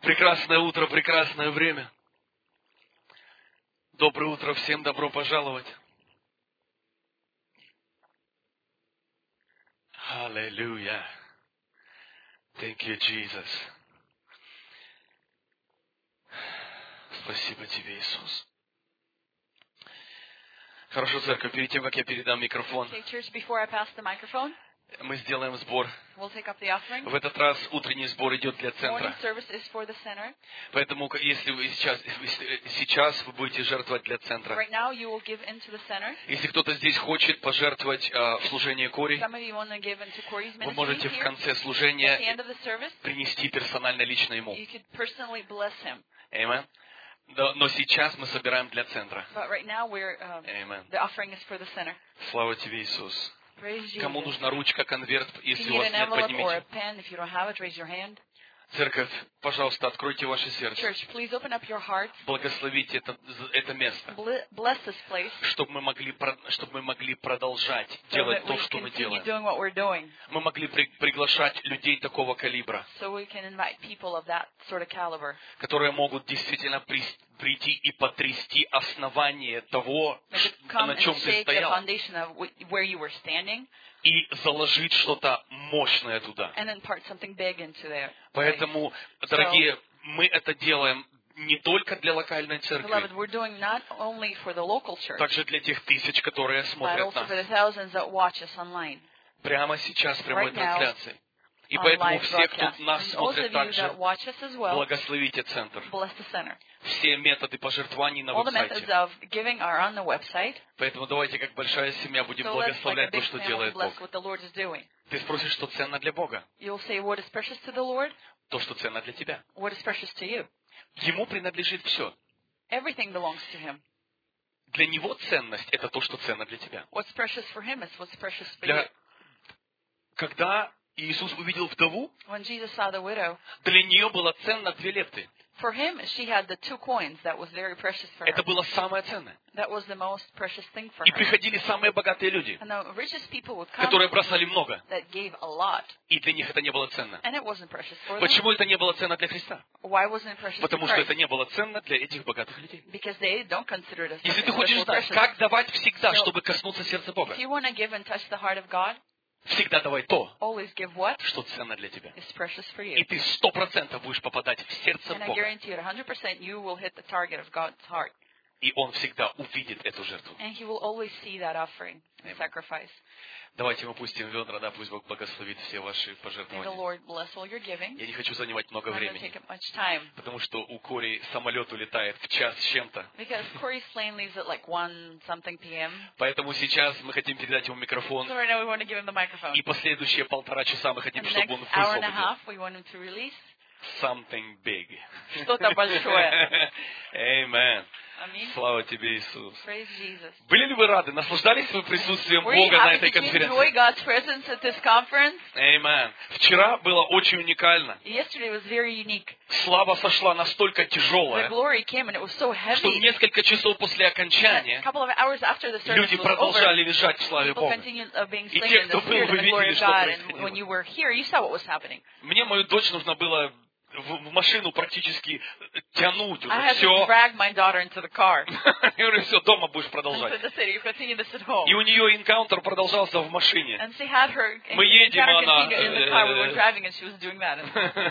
Прекрасное утро, прекрасное время. Доброе утро всем, добро пожаловать. Аллилуйя. Thank you, Jesus. Спасибо тебе, Иисус. Хорошо, церковь, перед тем, как я передам микрофон, Okay, church, before I pass the microphone, мы сделаем сбор. we'll take up the offering. В этот раз утренний сбор идет для Morning центра. service is for the center. Поэтому, если вы сейчас вы будете жертвовать для центра. Right now, you will give into the center. Если кто-то здесь хочет пожертвовать в служение Кори, Some of you want to give into Corey's вы ministry можете в here. конце At the служения end of the service, принести персонально лично ему. you could personally bless him. Amen. Но сейчас мы собираем для центра. But right now, Amen. the offering is for the center. Слава тебе, Иисус. Praise Кому Jesus. нужна ручка, конверт, If если you у need вас an нет, envelope or a поднимите. pen, if you don't have it, raise your hand. Церковь, пожалуйста, откройте ваше сердце. Church, please open up your hearts. Благословите это место, Bless this place чтобы мы могли продолжать so делать that то, we что мы continue делаем. doing what we're doing. Мы могли приглашать людей такого калибра, So we can invite people of that sort of caliber. которые могут действительно прийти и потрясти основание того, They could come на and чем ты shake the стоял, foundation of where you were standing и заложить что-то мощное туда. and impart something big into there. Поэтому, дорогие, мы это делаем не только для локальной церкви, Beloved, we're doing not only for the local church, также для тех тысяч, которые but смотрят also for нас the thousands that watch us online. прямо сейчас в прямой Right now, трансляции. И On поэтому live все, кто broadcast. нас And those смотрит of you также, that watch us as well, благословите центр. bless the center. Все методы пожертвований на All the methods веб-сайте. of giving are on the website. Поэтому давайте, как большая семья, будем So let's, like a благословлять то, big что family, делает bless Бог. what the Lord is doing. Ты спросишь, что ценно для Бога? You'll say, what is precious to the Lord? То, что ценно для тебя. What is precious to you? Ему принадлежит все. Everything belongs to Him. Для него ценность – это то, что ценно для тебя. What's precious for Him is what's precious for you. Когда Иисус увидел вдову, When Jesus saw the widow, для нее было ценно 2 лепты. for him, she had the 2 coins that was very precious for her. Это было самое ценное. That was the most precious thing for И her. приходили самые богатые люди, And the richest people would come которые бросали много, that gave a lot, и для них это не было ценно. and it wasn't precious for them. Почему это не было ценно для Христа? Why wasn't it precious Потому to что Christ? это не было ценно для этих богатых людей. Because they don't consider it as Если ты something хочешь special знать, precious. как давать всегда, чтобы коснуться сердца Бога, If you want to give and touch the heart of God, всегда давай то, always give what что ценно для тебя. is precious for И you. ты 100% будешь попадать в сердце And I Бога. guarantee you, 100% you will hit the target of God's heart. И Он всегда увидит эту жертву. And He will always see that offering and Amen. sacrifice. Давайте мы пустим ведра, да, пусть Бог благословит все ваши May the пожертвования. Lord bless all your giving. Я не хочу занимать много I'm not going to take времени, up much time. потому что у Кори самолет улетает в час с чем-то. Because Corey's plane leaves at like 1-something p.m. Поэтому сейчас мы хотим передать ему микрофон, So right now we want to give him the microphone. и последующие 1,5 часа мы хотим, And the чтобы next он hour and a высвободил half we want him to release something big. что-то большое. Amen. Аминь. Слава тебе, Иисус. Praise Jesus. Были ли вы рады? Наслаждались вы присутствием Were you Бога на happy? этой Did you enjoy конференции? God's presence at this conference? Amen. Вчера было очень уникально. Yesterday was very unique. Слава сошла настолько The тяжелая, glory came and it was so что heavy. несколько часов после A окончания couple of hours after the service люди was over, продолжали лежать в славе people Бога. continued being И slain те, in кто the был, spirit вы and the glory видели, of что God. And происходило. when you were here, you saw what was happening. Мне мою дочь нужно было в машину практически тянуть I уже. had to Все. drag my daughter into the car. Я говорю, все, дома будешь And продолжать. said, "That's it. You continue this at home." И у нее энкаунтер продолжался в машине. And she had her Мы едем, encounter она, continued in the car. We were driving, and she was doing that.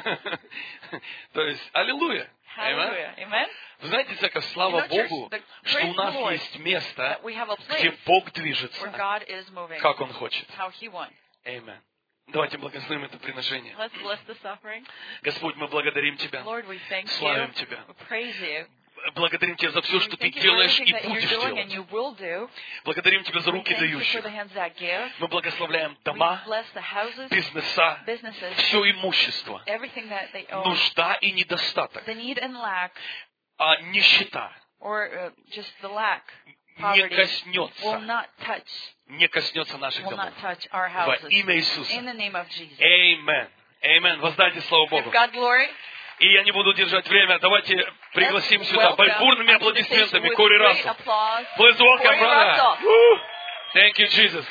То есть, аллилуйя. Hallelujah. Amen. Вы знаете, церковь, слава You know, church, Богу, the что у praise нас the Lord есть место, That we have a где place Бог where движется, God is moving, как Он хочет. how He wants. Amen. Давайте благословим это приношение. Let's bless this offering. Господь, мы благодарим Тебя, Lord, we thank you. славим Тебя. We praise you. Благодарим Тебя за все, We что Ты thank you for делаешь everything и that you're будешь doing and делать. you will do. Благодарим Тебя за We руки thank you for дающих. the hands that give. Мы благословляем We дома, bless the houses, бизнеса, businesses, все имущество, everything that they own, нужда и недостаток, the need and lack, нищета or just the lack, не poverty, will коснется, not touch, не коснется наших will домов. not touch our Во houses. имя Иисуса. In the name of Jesus. Amen. Amen. Воздайте славу Give Богу. God glory. И я не буду держать время. Давайте пригласим сюда Welcome бурными to the stage аплодисментами with Кори great Рассел. applause. Please welcome, Corey brother. Russell. Woo. Thank you, Jesus.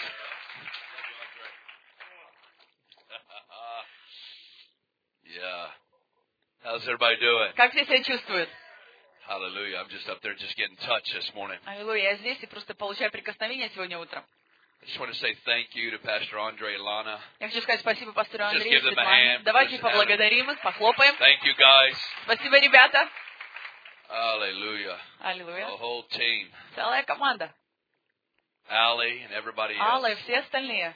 Yeah. How's everybody doing? Как все себя чувствуют? Hallelujah. I'm just up there just getting touched this morning. Аллилуйя, я здесь и просто получаю прикосновение сегодня утром. I just want to say thank you to Pastor Andre and Lana. Я хочу сказать спасибо пастору Just Андрею и give them a Светлане. hand. Давайте Just поблагодарим их, похлопаем. Thank you guys. Спасибо, ребята. Hallelujah. Аллилуйя. The whole team. Целая команда. Allie and everybody Алла else. и все остальные.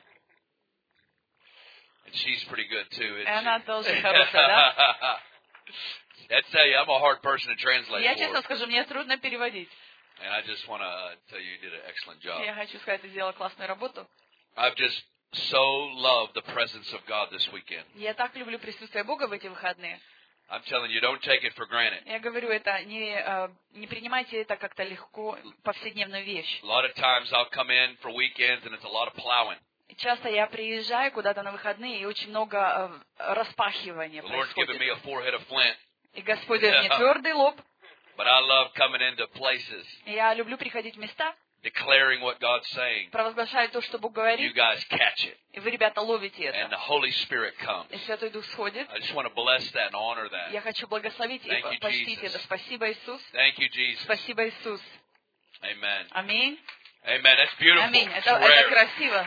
And she's pretty good too, И isn't она she? тоже хорошая, да? I tell you, I'm a hard person to translate Я for. честно скажу, мне трудно переводить. And I just want to tell you did an excellent job. Я хочу сказать, ты сделала классную работу. I've just so loved the presence of God this weekend. Я так люблю присутствие Бога в эти выходные. I'm telling you, don't take it for granted. Я говорю, это не принимайте это как-то легко, повседневную вещь. A lot of times I'll come in for weekends and it's a lot of plowing. И часто я приезжаю куда-то на выходные, и очень много распахивания The Lord's given происходит. me a forehead of flint, И Господь дает мне твердый лоб. but I love coming into places, И я люблю приходить в места, declaring what God's saying. провозглашать то, что Бог You говорит, guys catch it, и вы, ребята, ловите and это. the Holy Spirit comes. И Святой Дух сходит. I just want to bless that and honor that. Я хочу благословить и Thank you, почтить Jesus. это. Спасибо, Иисус. Thank you, Jesus. Спасибо, Иисус. Amen. Аминь. Amen. That's beautiful. Аминь. It's Это rare. красиво.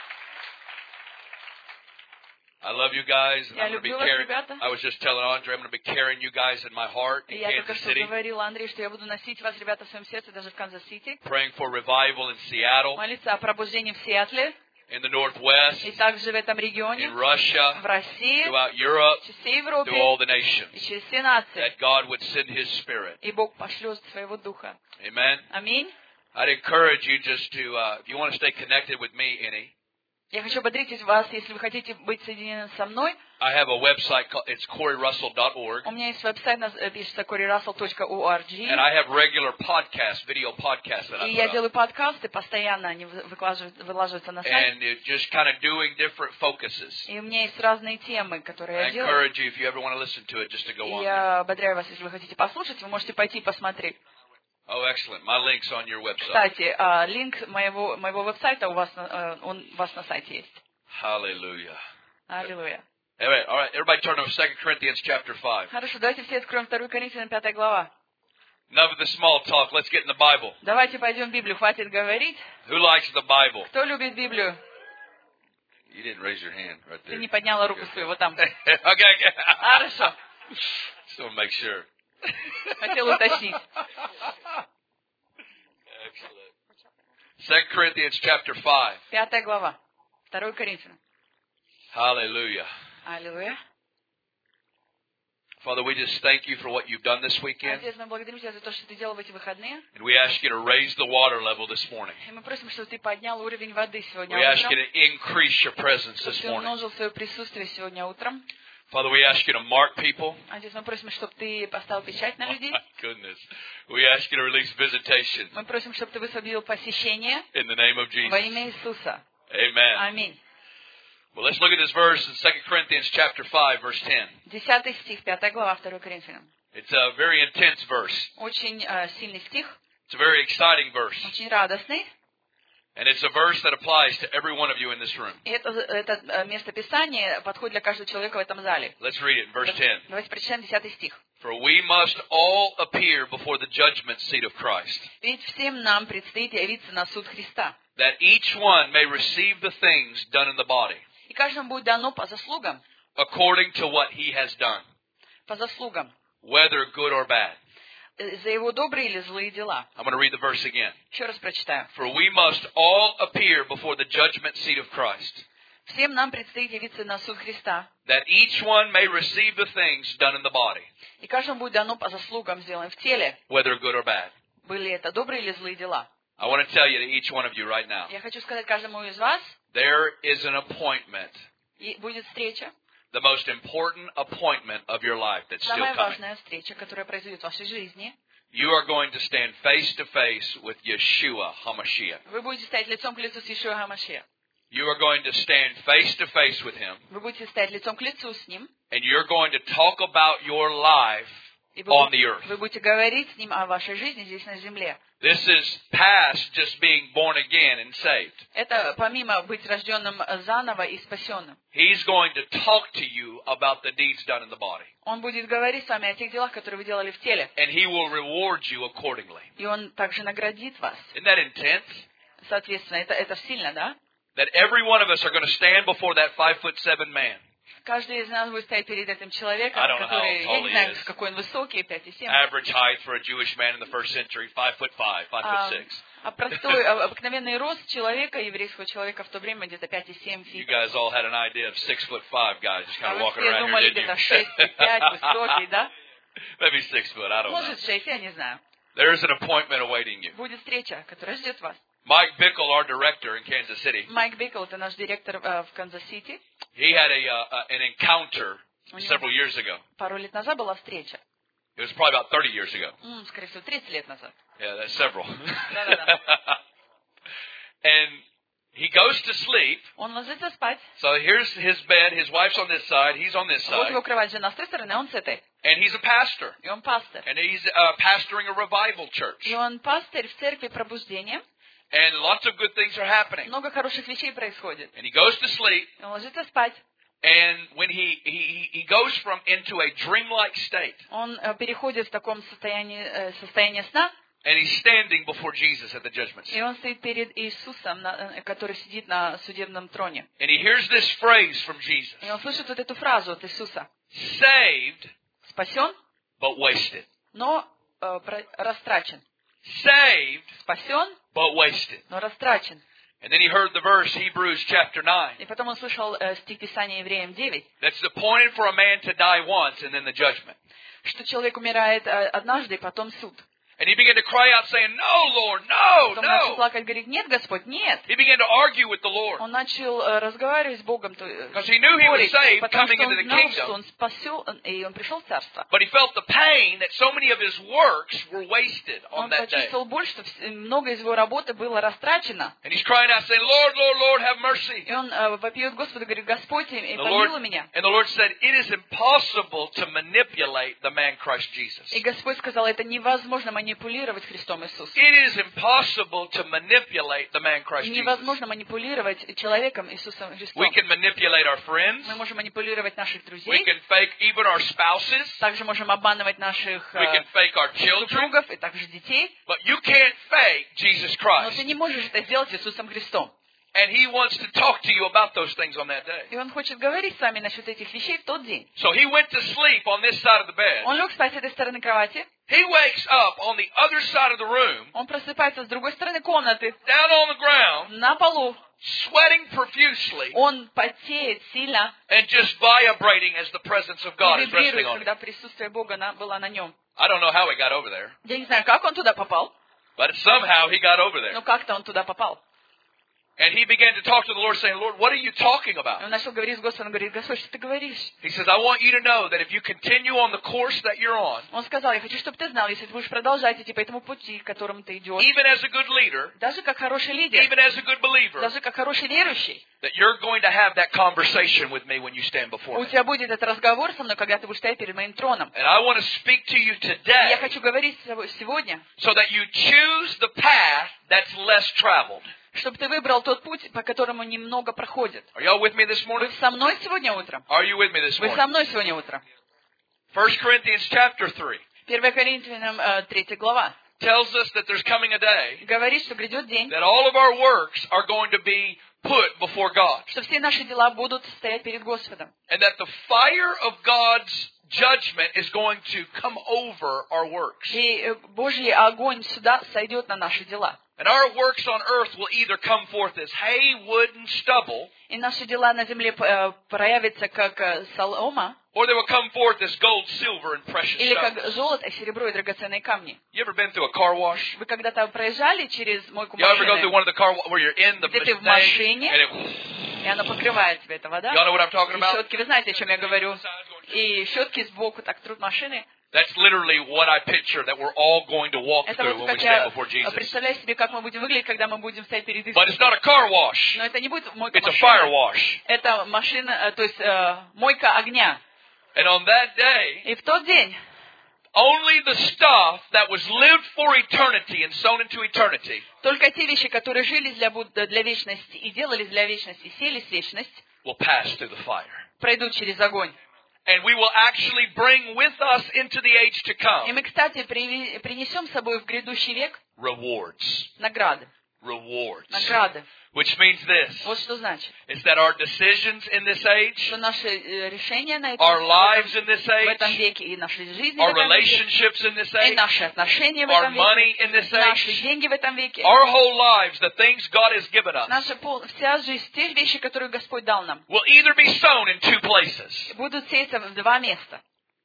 I love you guys. And Я I'm going to be люблю вас, carrying. ребята. I was just telling Andre, I'm going to be carrying you guys in my heart И in я только Kansas что City, говорила Андрею, что я буду носить вас, ребята, в своем сердце, даже в Канзас-Сити. praying for revival in Seattle, Молиться о пробуждении в Сиэтле. in the Northwest, И также в этом регионе. in В Russia, России. throughout Europe, Через всей Европе. through all the И nations, через все нации. that God would send His Spirit. И Бог пошлет своего Духа. Amen. Аминь. I'd encourage you just to, if you want to stay connected with me any, Я хочу ободрить вас, если вы хотите быть соединены со мной. I have a website called, it's CoreyRussell.org, У меня есть веб-сайт, пишется coryrussell.org. and I have regular podcasts, video podcasts that I И я put up. делаю подкасты, постоянно они вылаживаются на сайт. And it just kind of doing different focuses. И у меня есть разные темы, которые I я делаю. encourage you, if you ever want to listen to it, just to go И on there. я ободряю вас, если вы хотите послушать, вы можете пойти и посмотреть. Oh, excellent. My link's on your website. Кстати, линк моего веб-сайта у вас на сайте есть. Hallelujah. Аллилуйя. All right, everybody turn to 2 Corinthians chapter 5. Хорошо, давайте все откроем 2 Коринфянам 5 глава. Enough of the small talk. Let's get in the Bible. Давайте пойдем в Библию, хватит говорить. Who likes the Bible? Кто любит Библию? You didn't raise your hand right Ты there. не подняла руку свою, вот там. Okay. Хорошо. Just want to make sure. Хотел уточнить. Excellent. 2 Corinthians chapter 5. 5 глава. 2 Коринфянам. Hallelujah. Аллилуйя. Father, we just thank you for what you've done this weekend. Отец, мы благодарим Тебя за то, что Ты делал в эти выходные. And we ask you to raise the water level this morning. И мы просим, чтобы Ты поднял уровень воды сегодня We ask you утром. to increase your presence Чтобы this Ты morning. умножил свое присутствие сегодня утром. Father, we ask you to mark people. Отец, мы просим, чтобы Ты поставил печать на людей. My goodness. We ask you to release visitation Мы просим, чтобы Ты высвободил посещение in the name of во Jesus. имя Иисуса. Amen. Аминь. Well, let's look at this verse in 2 Corinthians chapter 5, verse 10. 10 стих, 5 глава, 2 Коринфянам. It's a very intense verse. Очень сильный стих, It's a very exciting verse. очень радостный. And it's a verse that applies to every one of you in this room. И это местописание подходит для каждого человека в этом зале. Let's read it in verse 10. Давайте прочитаем 10 стих. For we must all appear before the judgment seat of Christ, Ведь всем нам предстоит явиться на суд Христа. that each one may receive the things done in the body, И каждому будет дано по заслугам, according to what he has done, по заслугам, whether good or bad. за его добрые или злые дела. I'm going to read the verse again. Еще раз прочитаю. For we must all appear before the judgment seat of Christ, Всем нам предстоит явиться на суд Христа. that each one may receive the things done in the body, И каждому будет дано по заслугам, сделанным в теле, whether good or bad. были это добрые или злые дела. I want to tell you to each one of you right now, Я хочу сказать каждому из вас, there is an appointment, и будет встреча, the most important appointment of your life that's still самая coming. важная встреча, которая произойдет в вашей жизни. You are going to stand face to face with Yeshua HaMashiach. Вы будете стоять лицом к лицу с Иешуа ха-Машиах. You are going to stand face to face with Him, Вы будете стоять лицом к лицу с Ним. and you're going to talk about your life И on the earth. вы будете говорить с Ним о вашей жизни здесь на земле. This is past just being born again and saved. Это помимо быть рожденным заново и спасенным. He's going to talk to you about the deeds done in the body. Он будет говорить с вами о тех делах, которые вы делали в теле. And He will reward you accordingly. И Он также наградит вас. Isn't that intense? Соответственно, это сильно, да? That every one of us are going to stand before that 5'7" man. Каждый из нас будет стоять перед этим человеком, I don't know который, how tall я не he знаю, is. какой он высокий, 5,7. Average height for a Jewish man in the first century, 5'5", 5'6". А простой, обыкновенный рост человека, еврейского человека в то время где-то 5,7 You фит. guys all had an idea of 6'5" guys just kind А of вы walking все around here, думали didn't где-то you? 6,5, высокий, да? Maybe 6 foot, I don't know. Может 6, я не знаю. There is an appointment awaiting you. Будет встреча, которая ждет вас. Mike Bickle, our director in Kansas City, Майк Бикл, это наш директор в Канзас-Сити. he had an encounter У него several years ago. пару лет назад была встреча. It was probably about 30 years ago. Скорее всего, 30 лет назад. Yeah, that's several. Да-да-да. And he goes to sleep. Он ложится спать. So here's his bed. His wife's on this side. He's on this Вот side. его кровать, жена с той стороны, а он с этой. And he's a pastor. И он пастор. And he's pastoring a revival church. И он пастырь в церкви пробуждения. And lots of good things are happening. Много хороших вещей происходит. And he goes to sleep. И он ложится спать. And when he goes into a dreamlike state. Он переходит в таком состояние сна. And he's standing before Jesus at the judgment seat. И он стоит перед Иисусом, который сидит на судебном троне. And he hears this phrase from Jesus. И он слышит вот эту фразу от Иисуса. Saved, Спасен, but wasted. но растрачен. Saved, Спасен, but wasted. но растрачен. And then he heard the verse, Hebrews chapter 9. И потом он слышал стих Писания Евреям 9, That's appointed for a man to die once and then the judgment. что человек умирает однажды, и потом суд. And he began to cry out saying, no, Lord, no, Потом начал no. плакать, говорит, нет, Господь, нет. He began to argue with the Lord. Он начал разговаривать с Богом, Because he knew he was спорить, saved потому coming что into он the знал, что kingdom. он спасен, и он пришел в царство. But he felt the pain that so many of his works were wasted on Он that day. почувствовал боль, что много из его работы было растрачено. And he's crying out saying, Lord, Lord, Lord, have mercy. И он вопиет Господу, говорит, Господь, And помилуй меня. the Lord said, it is impossible to manipulate the man Christ Jesus. И Господь сказал, это невозможно манипулировать Христом Иисусом. It is impossible to manipulate the man Christ Jesus. Невозможно манипулировать человеком Иисусом Христом. We can manipulate our friends. Мы можем манипулировать наших We друзей, can fake even our spouses. также можем обманывать наших We can fake our children. супругов и также детей. But you can't fake Jesus Но Christ. ты не можешь это сделать Иисусом Христом. And He wants to talk to you about those things on that day. И Он хочет говорить с вами насчет этих вещей в тот день. So he went to sleep on this side of the bed. Он лег спать с этой стороны кровати. He wakes up on the other side of the room, Он просыпается с другой стороны комнаты, down on the ground, на полу. sweating profusely, Он потеет сильно and just vibrating as the presence of God и is resting вибрирует, on him. когда присутствие Бога было на нем. I don't know how he got over there, Я не знаю, как он туда попал, but somehow he got over there. но как-то он туда попал. And he began to talk to the Lord, saying, Lord, what are you talking И about? он начал говорить с Господом, он говорит, Господь, что ты говоришь? He says, I want you to know that if you continue on the course that you're on, Он сказал, я хочу, чтобы ты знал, если ты будешь продолжать идти по этому пути, к которому ты идешь, even as a good leader, даже как хороший лидер, even as a good believer, даже как хороший верующий, that you're going to have that conversation with me when you stand before у me. тебя будет этот разговор со мной, когда ты будешь стоять перед моим троном. And I want to speak to you И я today хочу говорить с тобой сегодня, so that you choose the path that's less traveled. чтобы ты выбрал тот путь, по которому немного проходит. Are y'all with me this morning? Вы со мной сегодня утром? Are you with me this Вы morning? со мной сегодня утром? 1 Corinthians chapter 3 1 Коринфянам 3 глава tells us that there's coming a day говорит, что грядет день, that all of our works are going to be put before God. что все наши дела будут стоять перед Господом. And that the fire of God's judgment is going to come over our works. И Божий огонь сюда сойдет на наши дела. And our works on earth will either come forth as hay, wood, and stubble, И наши дела на земле проявятся как солома, or they will come forth as gold, silver, and precious или как stones. золото, серебро и драгоценные камни. You ever been through a car wash? Вы когда-то проезжали через мойку You ever go through машины, one of the car where you're in the Где ты в thing, машине, and it, и она покрывает тебе эта вода? y'all know what I'm talking И about? щетки, вы знаете, о чем я говорю? И щетки сбоку так трут машины. That's literally what I picture that we're all going to walk Это through вот when we как stand я before Jesus. представляю себе, как мы будем выглядеть, когда мы будем стоять перед But it's not Иисусом. a car wash. Но это не будет мойка It's a fire машины. wash. Это машина, то есть мойка огня. And on that day, И в тот день Only the stuff that was lived for eternity and sown into eternity Только те вещи, которые жили для вечности и делались для вечности, селись в вечность, will pass through the fire. пройдут через огонь. And we will actually bring with us into the age to И come мы, кстати, принесем с собой в грядущий век rewards. награды. Rewards. Награды. Which means this, Вот что значит. is that our decisions in this age, Что наши решения на our этом, lives in this в этом age, веке и наши жизни в our этом веке, relationships in this и age, наши отношения в our этом money веке, in this наши age, деньги в этом веке, our whole lives, the things God has given us, наша вся жизнь, те вещи, которые Господь дал нам, will either be sown in two places. будут сеяться в два места.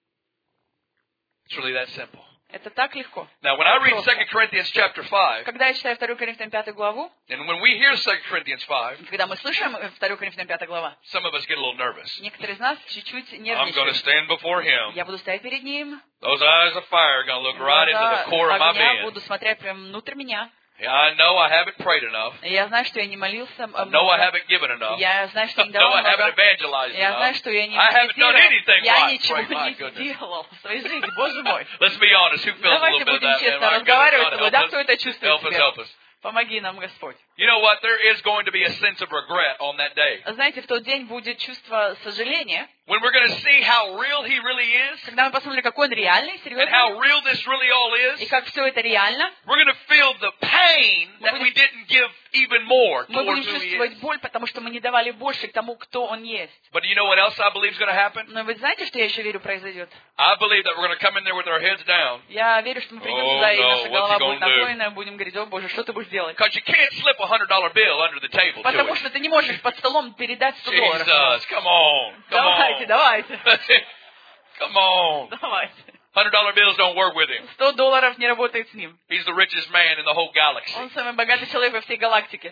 It's really that simple. Это так легко. Now, when I read Просто. 2 Corinthians chapter 5, Когда я читаю 2 Коринфянам 5 главу, and when we hear 2 Corinthians 5, когда мы слышим 2 Коринфянам 5 глава, some of us get a little nervous. некоторые из нас чуть-чуть I'm going to нервничают. stand before Him. Я буду стоять перед Ним, Those eyes of fire are going to look right into глаза the core of my огня, being. буду смотреть прямо внутрь меня. Yeah, I know I haven't prayed enough. И я знаю, что я не молился I know I много. haven't given enough. Я знаю, что I не know давал I haven't много. evangelized Я знаю, enough. что я не I haven't done anything я right. ничего Praise my не goodness. сделал в своей жизни, Боже мой. Let's be honest. Who feels a Давайте little bit of будем that? Man, честно my goodness, разговаривать с God, тобой. Да, help кто us. это чувствует Help us, себя? help us. Помоги нам, Господь. You know what? There is going to be a sense of regret on that day. Знаете, в тот день будет чувство сожаления, When we're going to see how real He really is когда мы посмотрим, какой он реальный, and серьезный, how real this really all и is. как все это реально. We're going to feel the pain that we didn't give even more Мы будем towards who He чувствовать is. боль, потому что мы не давали больше к тому, кто он есть. But do you know what else I believe is going to happen? Но вы знаете, что я еще верю произойдет? I believe that we're going to come in there with our heads down. Я верю, что мы придем Oh, сюда, и no, наша what's голова he будет gonna do? наклонена, будем говорить: о Боже, что ты будешь делать? Because you can't slip $100 bill under the table to Потому it. что ты не можешь под столом передать $100. Jesus, come on. Давайте, давайте. Come on. Давайте. $100 bills don't work with him. $100 не работает с ним. He's the richest man in the whole galaxy. Он самый богатый человек во всей галактике.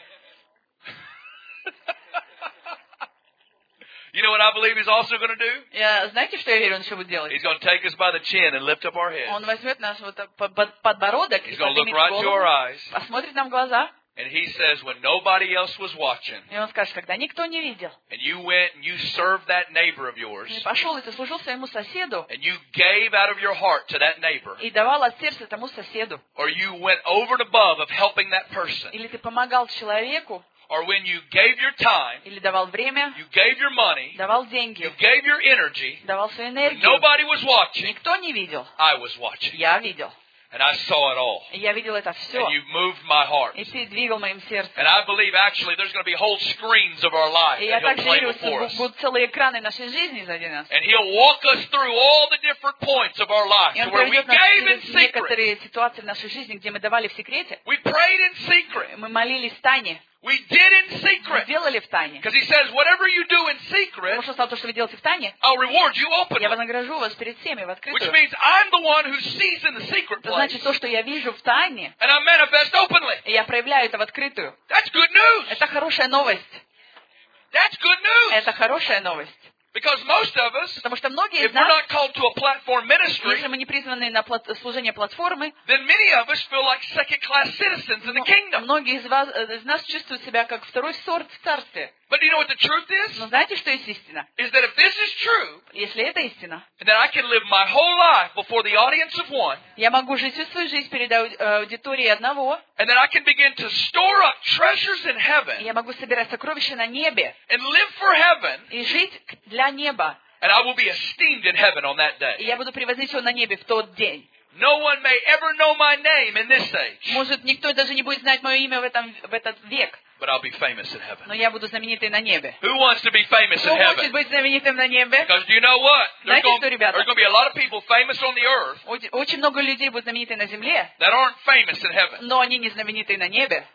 You know what I believe He's also going to do? Знаете, что я верю, он еще будет делать? He's going to take us by the chin and lift up our head. Он возьмет наш вот подбородок и He's going to look поднимет right to our голову, eyes. посмотрит нам в глаза, And He says, when nobody else was watching, и он скажет: когда никто не видел, and you went and you served that neighbor of yours, и пошел, и ты служил своему соседу, and you gave out of your heart to that neighbor, и давал от сердца тому соседу, or you went over and above of helping that person, или ты помогал человеку, or when you gave your time, или давал время, you gave your money, давал you деньги, gave your energy, давал свою when энергию. nobody was watching, Никто не видел. I was watching. Я видел. And I saw it all. И я видел это все. And you moved my heart. И ты двигал моим сердцем. And I believe actually there's going to be whole screens of our life И я that He'll также play верю, before us. что будут целые экраны нашей жизни сзади нас. And He'll walk us through all the different points of our life И to Он where we проведет нас gave in через secret. некоторые ситуации в нашей жизни, где мы давали в секрете. We prayed in secret. Мы молились в тайне. We did in Мы secret. делали в тайне. Because He says, whatever you do in secret, Потому что сказал, то, что вы делаете в тайне, I'll reward you я openly. вознагражу вас перед всеми в Which открытую. means I'm the one who sees in the secret Это place. значит, то, что я вижу в тайне, And I manifest openly. и я проявляю это в открытую. That's good news. Это хорошая новость. That's good news. Это хорошая новость. Because most of us, Потому что многие if из we're нас, not called to a platform ministry, если мы не призваны на служение платформы, then many of us feel like second-class citizens in the kingdom. многие из нас чувствуют себя как второй сорт в царстве. But you know what the truth is? Но знаете, что есть истина? Is that if this is true, Если это истина, and that I can live my whole life before the audience of one, я могу жить всю свою жизнь перед аудиторией одного, and that I can begin to store up treasures in и heaven, я могу собирать сокровища на небе and live for heaven, и жить для неба. and I will be esteemed in heaven on that И day. я буду превознесен на небе в тот день. No one may ever know my name in this age, Может, никто даже не будет знать мое имя в этот век, but I'll be famous in heaven. но я буду знаменитой на небе. Who wants to be famous Кто in heaven? хочет быть знаменитым на небе? Because do you know what? There's Знаете что, ребята? going to be a lot of people famous on the earth Очень много людей будут знамениты на земле, that aren't famous in heaven. но они не знаменитые на небе.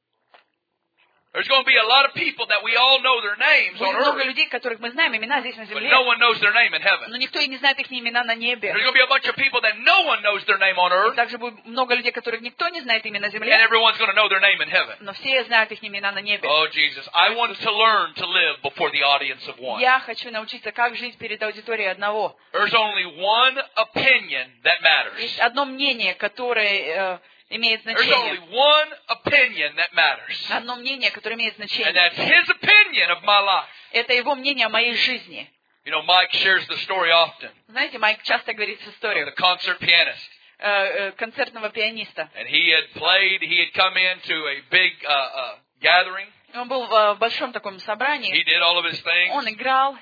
There's going to be a lot of people that we all know their names on Будет много earth, людей, которых мы знаем имена здесь на but земле, no one knows their name in heaven. но никто и не знает их имена на небе. There's going to be a bunch of people that no one knows their name on И earth, также будет много людей, которых никто не знает имя на and земле, everyone's going to know their name in heaven. но все знают их имена на небе. Oh, Jesus. I want to learn to live before the audience of one. Я хочу научиться, как жить перед аудиторией одного. There's only one opinion that matters. Есть одно мнение, которое имеет There's only значение. one opinion that matters. Одно мнение, которое имеет And значение. that's His opinion of my life. Это его мнение о моей жизни. You know, Mike shares the story often. Знаете, Майк часто говорит The историю concert pianist. Концертного пианиста. And he had come into a big gathering. Он был в большом таком собрании. He did all of his things. Он играл,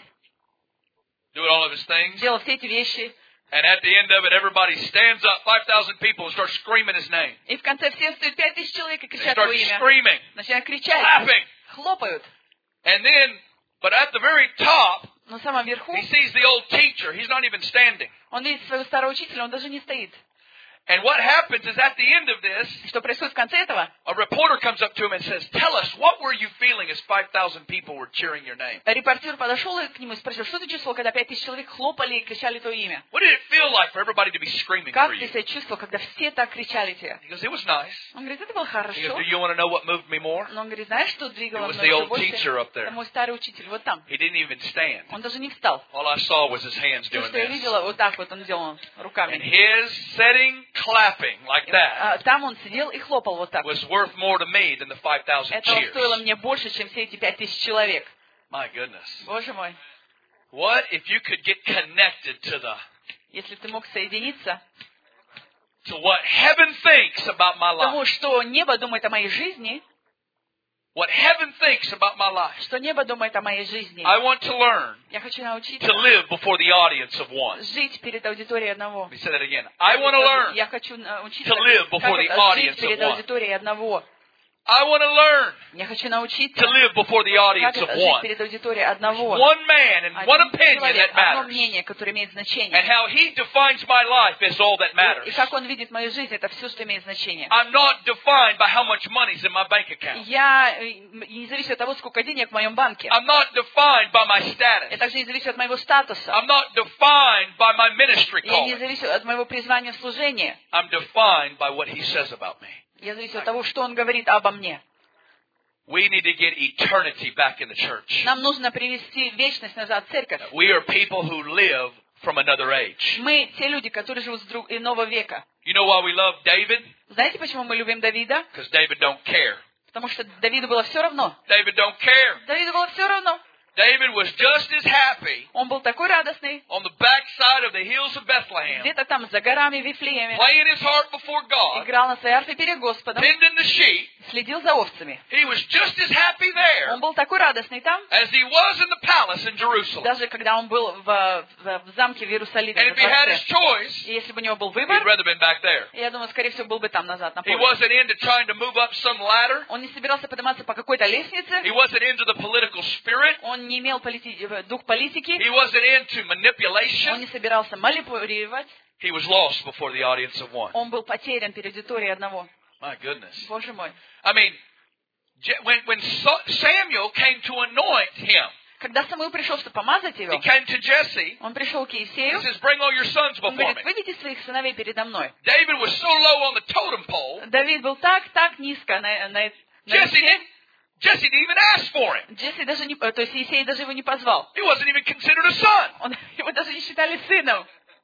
Doing all of his things. делал все эти вещи. And at the end of it, everybody stands up, 5,000 people, and start screaming his name. И в конце все встают, 5000 человек, и They кричат start его имя. screaming, Начинают кричать, clapping. хлопают. And then, but at the very top, На самом верху he sees the old teacher. He's not even standing. он видит своего старого учителя, он даже не стоит. And what happens is at the end of this, Что происходит в конце этого? a reporter comes up to him and says, "Tell us, what were you feeling as 5,000 people were cheering your name? Rепортер подошел к нему и спросил, что ты чувствовал, когда 5000 человек хлопали и кричали твое имя? What did it feel like for everybody to be screaming Как for ты you?" себя чувствовал, когда все так кричали тебе? He goes, "It was nice." Он говорит, это было He goes, хорошо. "Do you want to know what moved me more?" Но он говорит, знаешь, что двигало It was мной the еще old больше? teacher up there. Это мой старый учитель, вот там. He didn't even stand. Он даже не встал. All I saw was his hands То, doing что я this. видела, вот так вот он делал And руками. his sitting, clapping like that Там он сидел и хлопал вот так. was worth more to me than the 5,000 Это стоило cheers. мне больше, чем все эти 5000 человек. My goodness. Боже мой. What if you could get connected Если ты мог соединиться to what heaven thinks about my к тому, life? что небо думает о моей жизни, What heaven thinks about my life. что небо думает о моей жизни. I want to learn Я хочу научиться to live before the audience of one. жить перед аудиторией одного. Let me say that again. I want to learn. Я хочу научиться to live before the как audience жить перед of one. аудиторией одного. I want to learn Я хочу научиться, to live before the как audience of жить one. перед аудиторией одного. One man and one Один opinion человек, that одно matters. мнение, которое имеет And значение. how he defines my life is all that И matters. как он видит мою жизнь, это все, что имеет значение. I'm not defined by how much money's in my bank account. Я не зависит от того, сколько денег в моем банке. I'm not defined by my Я status. также не зависит от моего статуса. I'm not defined by my ministry Я не calling. зависит от моего призвания в служение. I'm defined by what he says about me. Я зависит от того, что он говорит обо мне. We need to get eternity back in the church. Нам нужно привести вечность назад в церковь. We are people who live from another age. Мы те люди, которые живут с иного века. You know why we love David? Знаете, почему мы любим Давида? Because David don't care. Потому что Давиду было все равно. David don't care. Давиду было все равно. David was just as happy Он был такой радостный. on the backside of the hills of Bethlehem, Где-то там за горами в Вифлееме. playing his heart before God, Играл на своей арфе перед Господом. tending the sheep. Следил за овцами. He was just as happy there Он был такой радостный там. as he was in the palace in Jerusalem. Даже когда он был в замке в Иерусалиме. And во if he had his дворце. choice, И если бы у него был he'd выбор, rather been back there. я думаю, скорее всего, был бы там назад, на He поле. wasn't into trying to move up some ladder. Он не собирался подниматься по какой-то лестнице. He wasn't into the political spirit. Он не имел дух политики. He wasn't into Он manipulation. не собирался манипулировать. He was lost before the audience of one. Он был потерян перед аудиторией одного. My goodness. Боже мой. I mean, when Samuel came to anoint him, Когда Самуил пришел, чтобы помазать he его, came to Jesse. он пришел к Иисею. He says, "Bring all your sons Он before говорит, me." выведи своих сыновей передо мной. David was so low on the totem pole, Давид был так низко на Jesse didn't even ask for him. Джесси даже не, то есть Иисей даже его не позвал. He wasn't even considered a son. Его даже не считали сыном.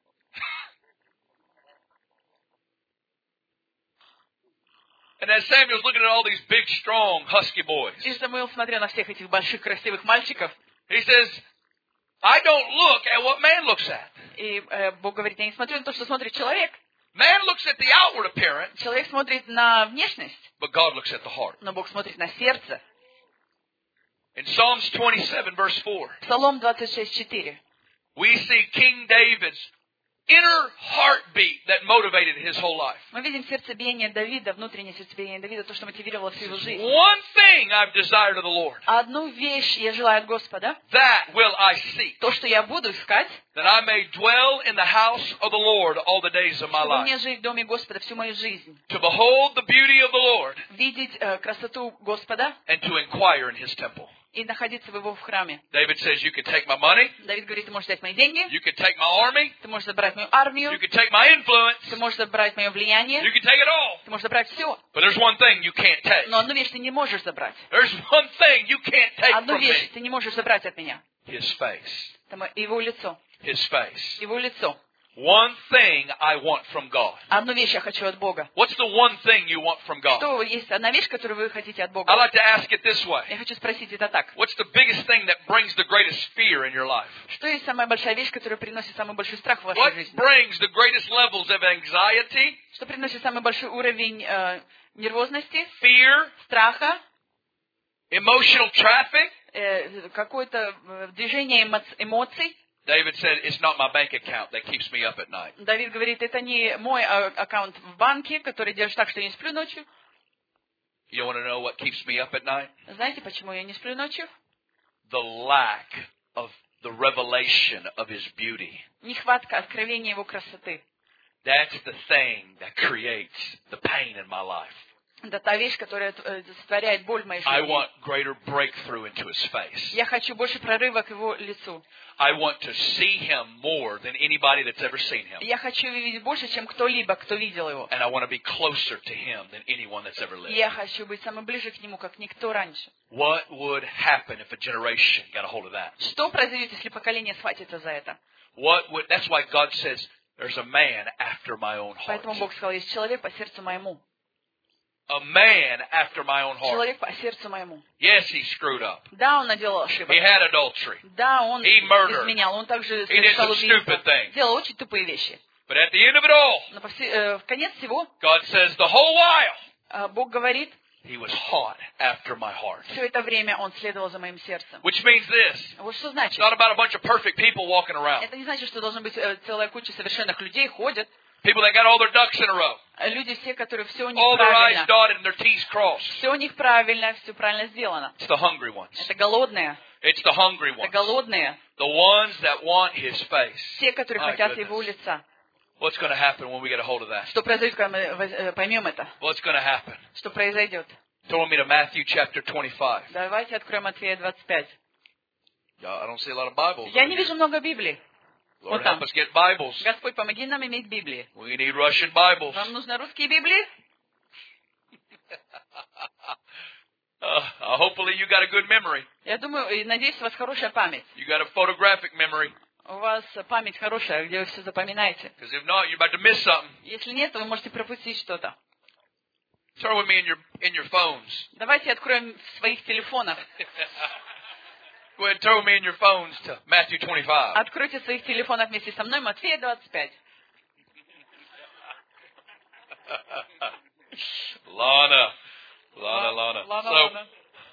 And as Samuel's looking at all these big, strong, husky boys, И Самуил смотрел на всех этих больших красивых мальчиков. he says, "I don't look at what man looks at. И Бог говорит, я не смотрю на то, что смотрит человек. Man looks at the outward appearance, Человек смотрит на внешность, but God looks at the heart." но Бог смотрит на сердце. In Psalms 27, verse 4, Псалом 26:4. we see King David's inner heartbeat that motivated his whole life. Мы видим сердцебиение Давида, внутреннее сердцебиение Давида, то, что мотивировало всю его жизнь. One thing I've desired of the Lord, Одну вещь я желаю от Господа, that will I seek, то, что я буду искать, that I may dwell in the house of the Lord all the days of my чтобы life, мне жить в доме Господа всю мою жизнь. to behold the beauty of the Lord Видеть красоту Господа and to inquire in his temple. и находиться в его храме. David says, "You can take my money, Давид говорит, ты можешь взять мои деньги, you can take my army, ты можешь забрать мою армию, you can take my influence, ты можешь забрать мое влияние, you can take it all. ты можешь забрать все. But there's one thing you can't take. Но одну вещь ты не можешь забрать. There's one thing you can't take Одну from вещь me. ты не можешь забрать от меня. His face. Это его лицо. His face. Его лицо. One thing I want from God. Одну вещь я хочу от Бога. What's the one thing you want from God? Что есть одна вещь, которую вы хотите от Бога? I like to ask it this way. Я хочу спросить это так. What's the biggest thing that brings the greatest fear in your life? Что есть самая большая вещь, которая приносит самый большой страх в вашей What жизни? brings the greatest levels of anxiety, Что приносит самый большой уровень нервозности, fear, страха, emotional traffic? какое-то движение эмоций? David said, it's not my bank account that keeps me up at night. Давид говорит, это не мой аккаунт в банке, который держит так, что я не сплю ночью. You want to know what keeps me up at night? Знаете, почему я не сплю ночью? The lack of the revelation of his beauty. Нехватка откровения его красоты. That's the thing that creates the pain in my life. Это та вещь, которая сотворяет боль в моей I жизни. want greater breakthrough into his face. Я хочу больше прорыва к его лицу. I want to see him more than anybody that's ever seen him. Я хочу его видеть больше, чем кто-либо, кто видел его. And I want to be closer to him than anyone that's ever И lived. я хочу быть самым ближе к нему, как никто раньше. What would happen if a generation got a hold of that? Что произойдет, если поколение схватится за это? That's why God says, there's a man after my own heart. Поэтому Бог сказал, есть человек по сердцу моему. A man after my own heart. Человек по сердцу моему. Yes, he screwed up. Да, он наделал ошибок. He had adultery. Да, он He murdered. изменял. Он также He did совершал some stupid убийство. things. Делал очень тупые вещи. But at the end of it all, Но в конец всего God says, the whole while, Бог говорит, he was hot after my heart. все это время он следовал за моим сердцем. Which means this. Вот что It's значит? not about a bunch of perfect people walking around. Это не значит, что должна быть целая куча совершенных людей, ходят. People that got all their ducks in a row. Люди все, которые все у них All their I's правильно. dotted and their T's crossed. Все у них правильно, все правильно сделано. It's the hungry ones. Это голодные. It's the hungry Это ones. голодные. The ones that want his face. Те, которые My хотят goodness. его лица. What's going to happen when we get a hold of that? Что произойдет, когда мы поймем это? What's going to happen? Что произойдет? Turn me to Matthew chapter 25. Давайте откроем Матфея 25. I don't see a lot of Bibles. Я over не here. вижу много Библий. Lord, Вот там. help us get Bibles. Господь, помоги нам иметь Библии. We need Russian Bibles. Вам нужны русские Библии? Hopefully you got a good memory. Я думаю, и надеюсь, у вас хорошая память. You got a photographic memory. У вас память хорошая, где вы все запоминаете. Because if not, you're about to miss something. Если нет, то вы можете пропустить что-то. Turn with me in your phones. Давайте откроем в своих телефонах. Go ahead and turn with me in your phones to Matthew 25. Откройте в своих телефонах вместе со мной Матфея 25. Lana. So,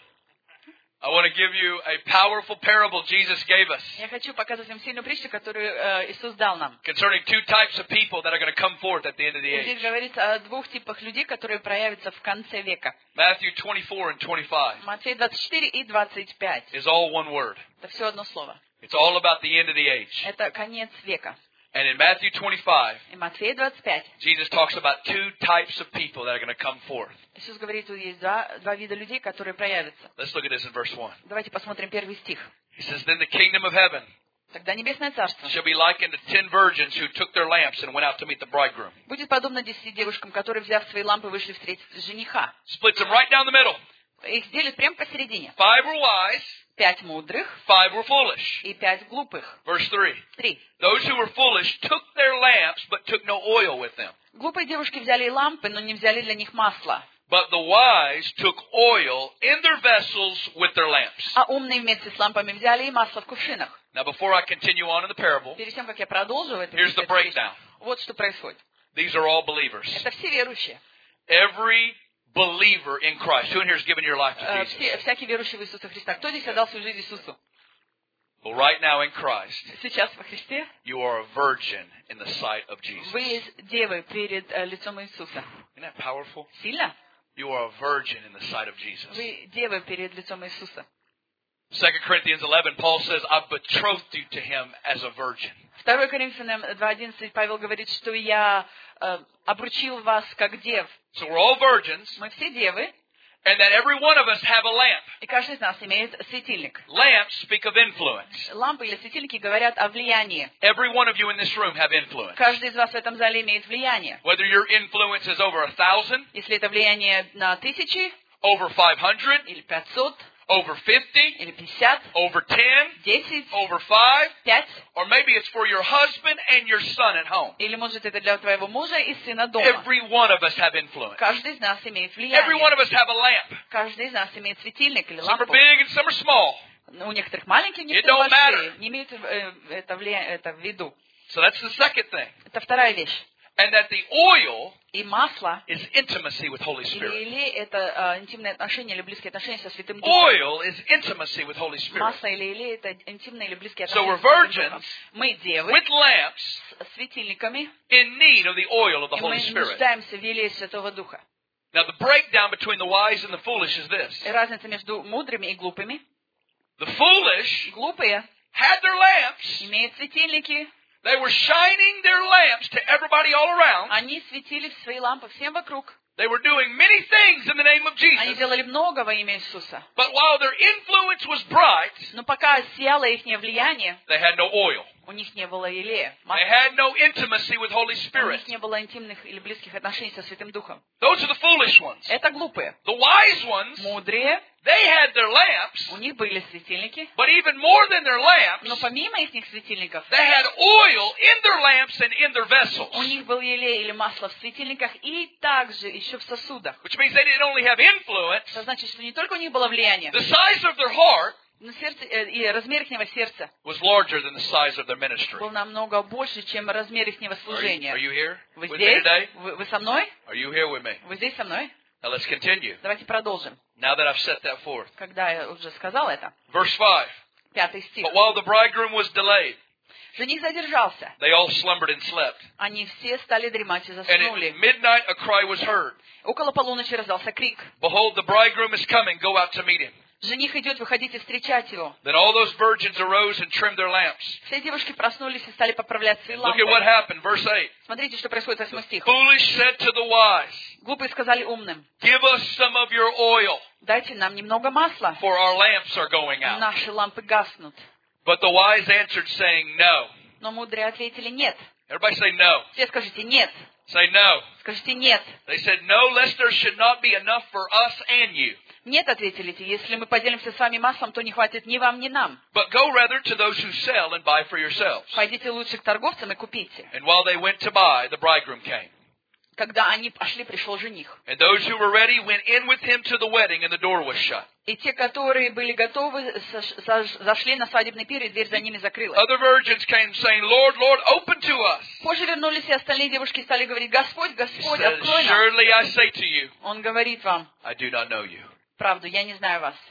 I want to give you a powerful parable Jesus gave us Я хочу показать вам сильную притчу, которую Иисус дал нам. concerning two types of people that are going to come forth at the end of the Здесь age. говорится о двух типах людей, которые проявятся в конце века. Matthew 24 and 25 Матфея 24 и 25. is all one word. Это все одно слово. It's all about the end of the age. Это конец века. And in Matthew 25, И Матфея 25. Jesus talks about two types of people that are going to come forth. Иисус говорит, что есть два вида людей, которые проявятся. Let's look at this in verse 1. Давайте посмотрим первый стих. He says, Then the kingdom of heaven Тогда Небесное Царство shall be likened to 10 virgins who took their lamps and went out to meet the bridegroom. будет подобно 10 девушкам, которые, взяв свои лампы, вышли встретить жениха. Splits them right down the middle. Их делят прямо посередине. 5 were wise, 5 мудрых 5 were foolish. и 5 глупых. Verse 3. 3. Those who were foolish took their lamps, but took no oil with them. Глупые девушки взяли и лампы, но не взяли для них масла. But the wise took oil in their vessels with their lamps. А умные вместе с лампами взяли и масло в кувшинах. Now, before I continue on in the parable, Перед тем, как я продолжу это, here's the breakdown. вот что происходит. These are all believers. Это все верующие. Every believer in Christ. Who in here has given your life to Jesus? Всякий верующий в Иисуса Христа. Кто здесь отдал свою жизнь Иисусу? Well, right now in Christ, Сейчас во Христе you are a virgin in the sight of Jesus. вы есть девы перед лицом Иисуса. Isn't that powerful? Сильно? You are a virgin in the sight of Jesus. Вы девы перед лицом Иисуса. 2 Corinthians 11, Paul says, I betrothed you to him as a virgin. 2 Коринфянам 2:11 Павел говорит, что я обручил вас как дев. So we're all virgins, Мы все девы, and that every one of us have a lamp. и каждый из нас имеет светильник. Lamps speak of influence. Лампы или светильники говорят о влиянии. Every one of you in this room have influence. Каждый из вас в этом зале имеет влияние. Whether your influence is over 1,000, Если это влияние на 1000 over 500, или 500, over 50, или 50, over 10, 10, over 5, 5, or maybe it's for your husband and your son at home. или, может, это для твоего мужа и сына дома. Every one of us have influence. Каждый из нас имеет Every one влияние. of us have a lamp. Каждый из нас имеет светильник или Some are лампу. big and some are small. У некоторых маленькие, у It некоторых don't matter. большие. Не имеют это в виду. So that's the second thing. Это вторая вещь. And that the oil И масло is intimacy with Holy или Spirit. елей – это интимные отношения или близкие отношения со Святым Духом. Oil is intimacy with Holy Spirit. Масло или елей – это интимные или близкие So отношения we're со Святым Духом. virgins Мы девы with lamps с светильниками, in need of the oil of the и мы Holy Spirit. нуждаемся в елее Святого Духа. Now the breakdown between the wise and the foolish is this. И разница между мудрыми и глупыми. The foolish Глупые had their lamps. имеют светильники, They were shining their lamps to everybody all around. они светили в свои лампы всем вокруг. They were doing many things in the name of Они Jesus. делали много во имя Иисуса. But while their influence was bright, Но пока сияло их влияние, they had no oil. у них не было елея, They масла. had no intimacy with Holy У Spirit. них не было интимных или близких отношений со Святым Духом. Those are the foolish ones. Это глупые. The wise ones, Мудрые, they had their lamps, у них были светильники, but even more than their но lamps, помимо их светильников, they had oil in their lamps and in their у vessels. них был елей или масло в светильниках и также еще в сосудах. Which means they didn't only have influence, Это значит, что не только у них было влияние, the size of their heart но сердце, и размер их сердца was larger than the size of their ministry. был намного больше, чем размер их Are служения. you here Вы with me здесь? today? Вы со мной? Are you here with me? Вы здесь со мной? Now let's continue. Давайте продолжим. Now that I've set that forth. Когда я уже сказала это, Verse 5. 5 стих. But while the bridegroom was delayed, Жених задержался. they all slumbered and slept. Они все стали дремать и And заснули. at midnight a cry was heard. Около полуночи раздался крик. Behold, the bridegroom is coming, go out to meet him. Жених идет, выходите встречать его. Then all those virgins arose and trimmed their lamps. Все девушки проснулись и стали поправлять свои Look at what лампы. happened, verse 8. Смотрите, что происходит, 8 стих. Foolish said to the wise, Глупые сказали умным: give us some of your oil, дайте нам немного масла. for our lamps are going out. Наши лампы гаснут. But the wise answered, saying, no. Но мудрые ответили: нет. Everybody say no. Все скажите: нет. Say no. Скажите: нет. They said, no, lest there should not be enough for us and you. Нет, ответили те. Если мы поделимся с вами маслом, то не хватит ни вам, ни нам. But go rather to those who sell and buy for yourselves. Пойдите лучше к торговцам и купите. And while they went to buy, the bridegroom came. Когда они пошли, пришел жених. And those who were ready went in with him to the wedding, and the door was shut. И те, которые были готовы, зашли на свадебный пир, и дверь за ними закрылась. Other virgins came saying, Lord, Lord, open to us. Позже вернулись, и остальные девушки стали говорить: Господь, He Господь, said, открой нам. surely I say to you, Он говорит вам: I do not know you. правду, я не знаю вас.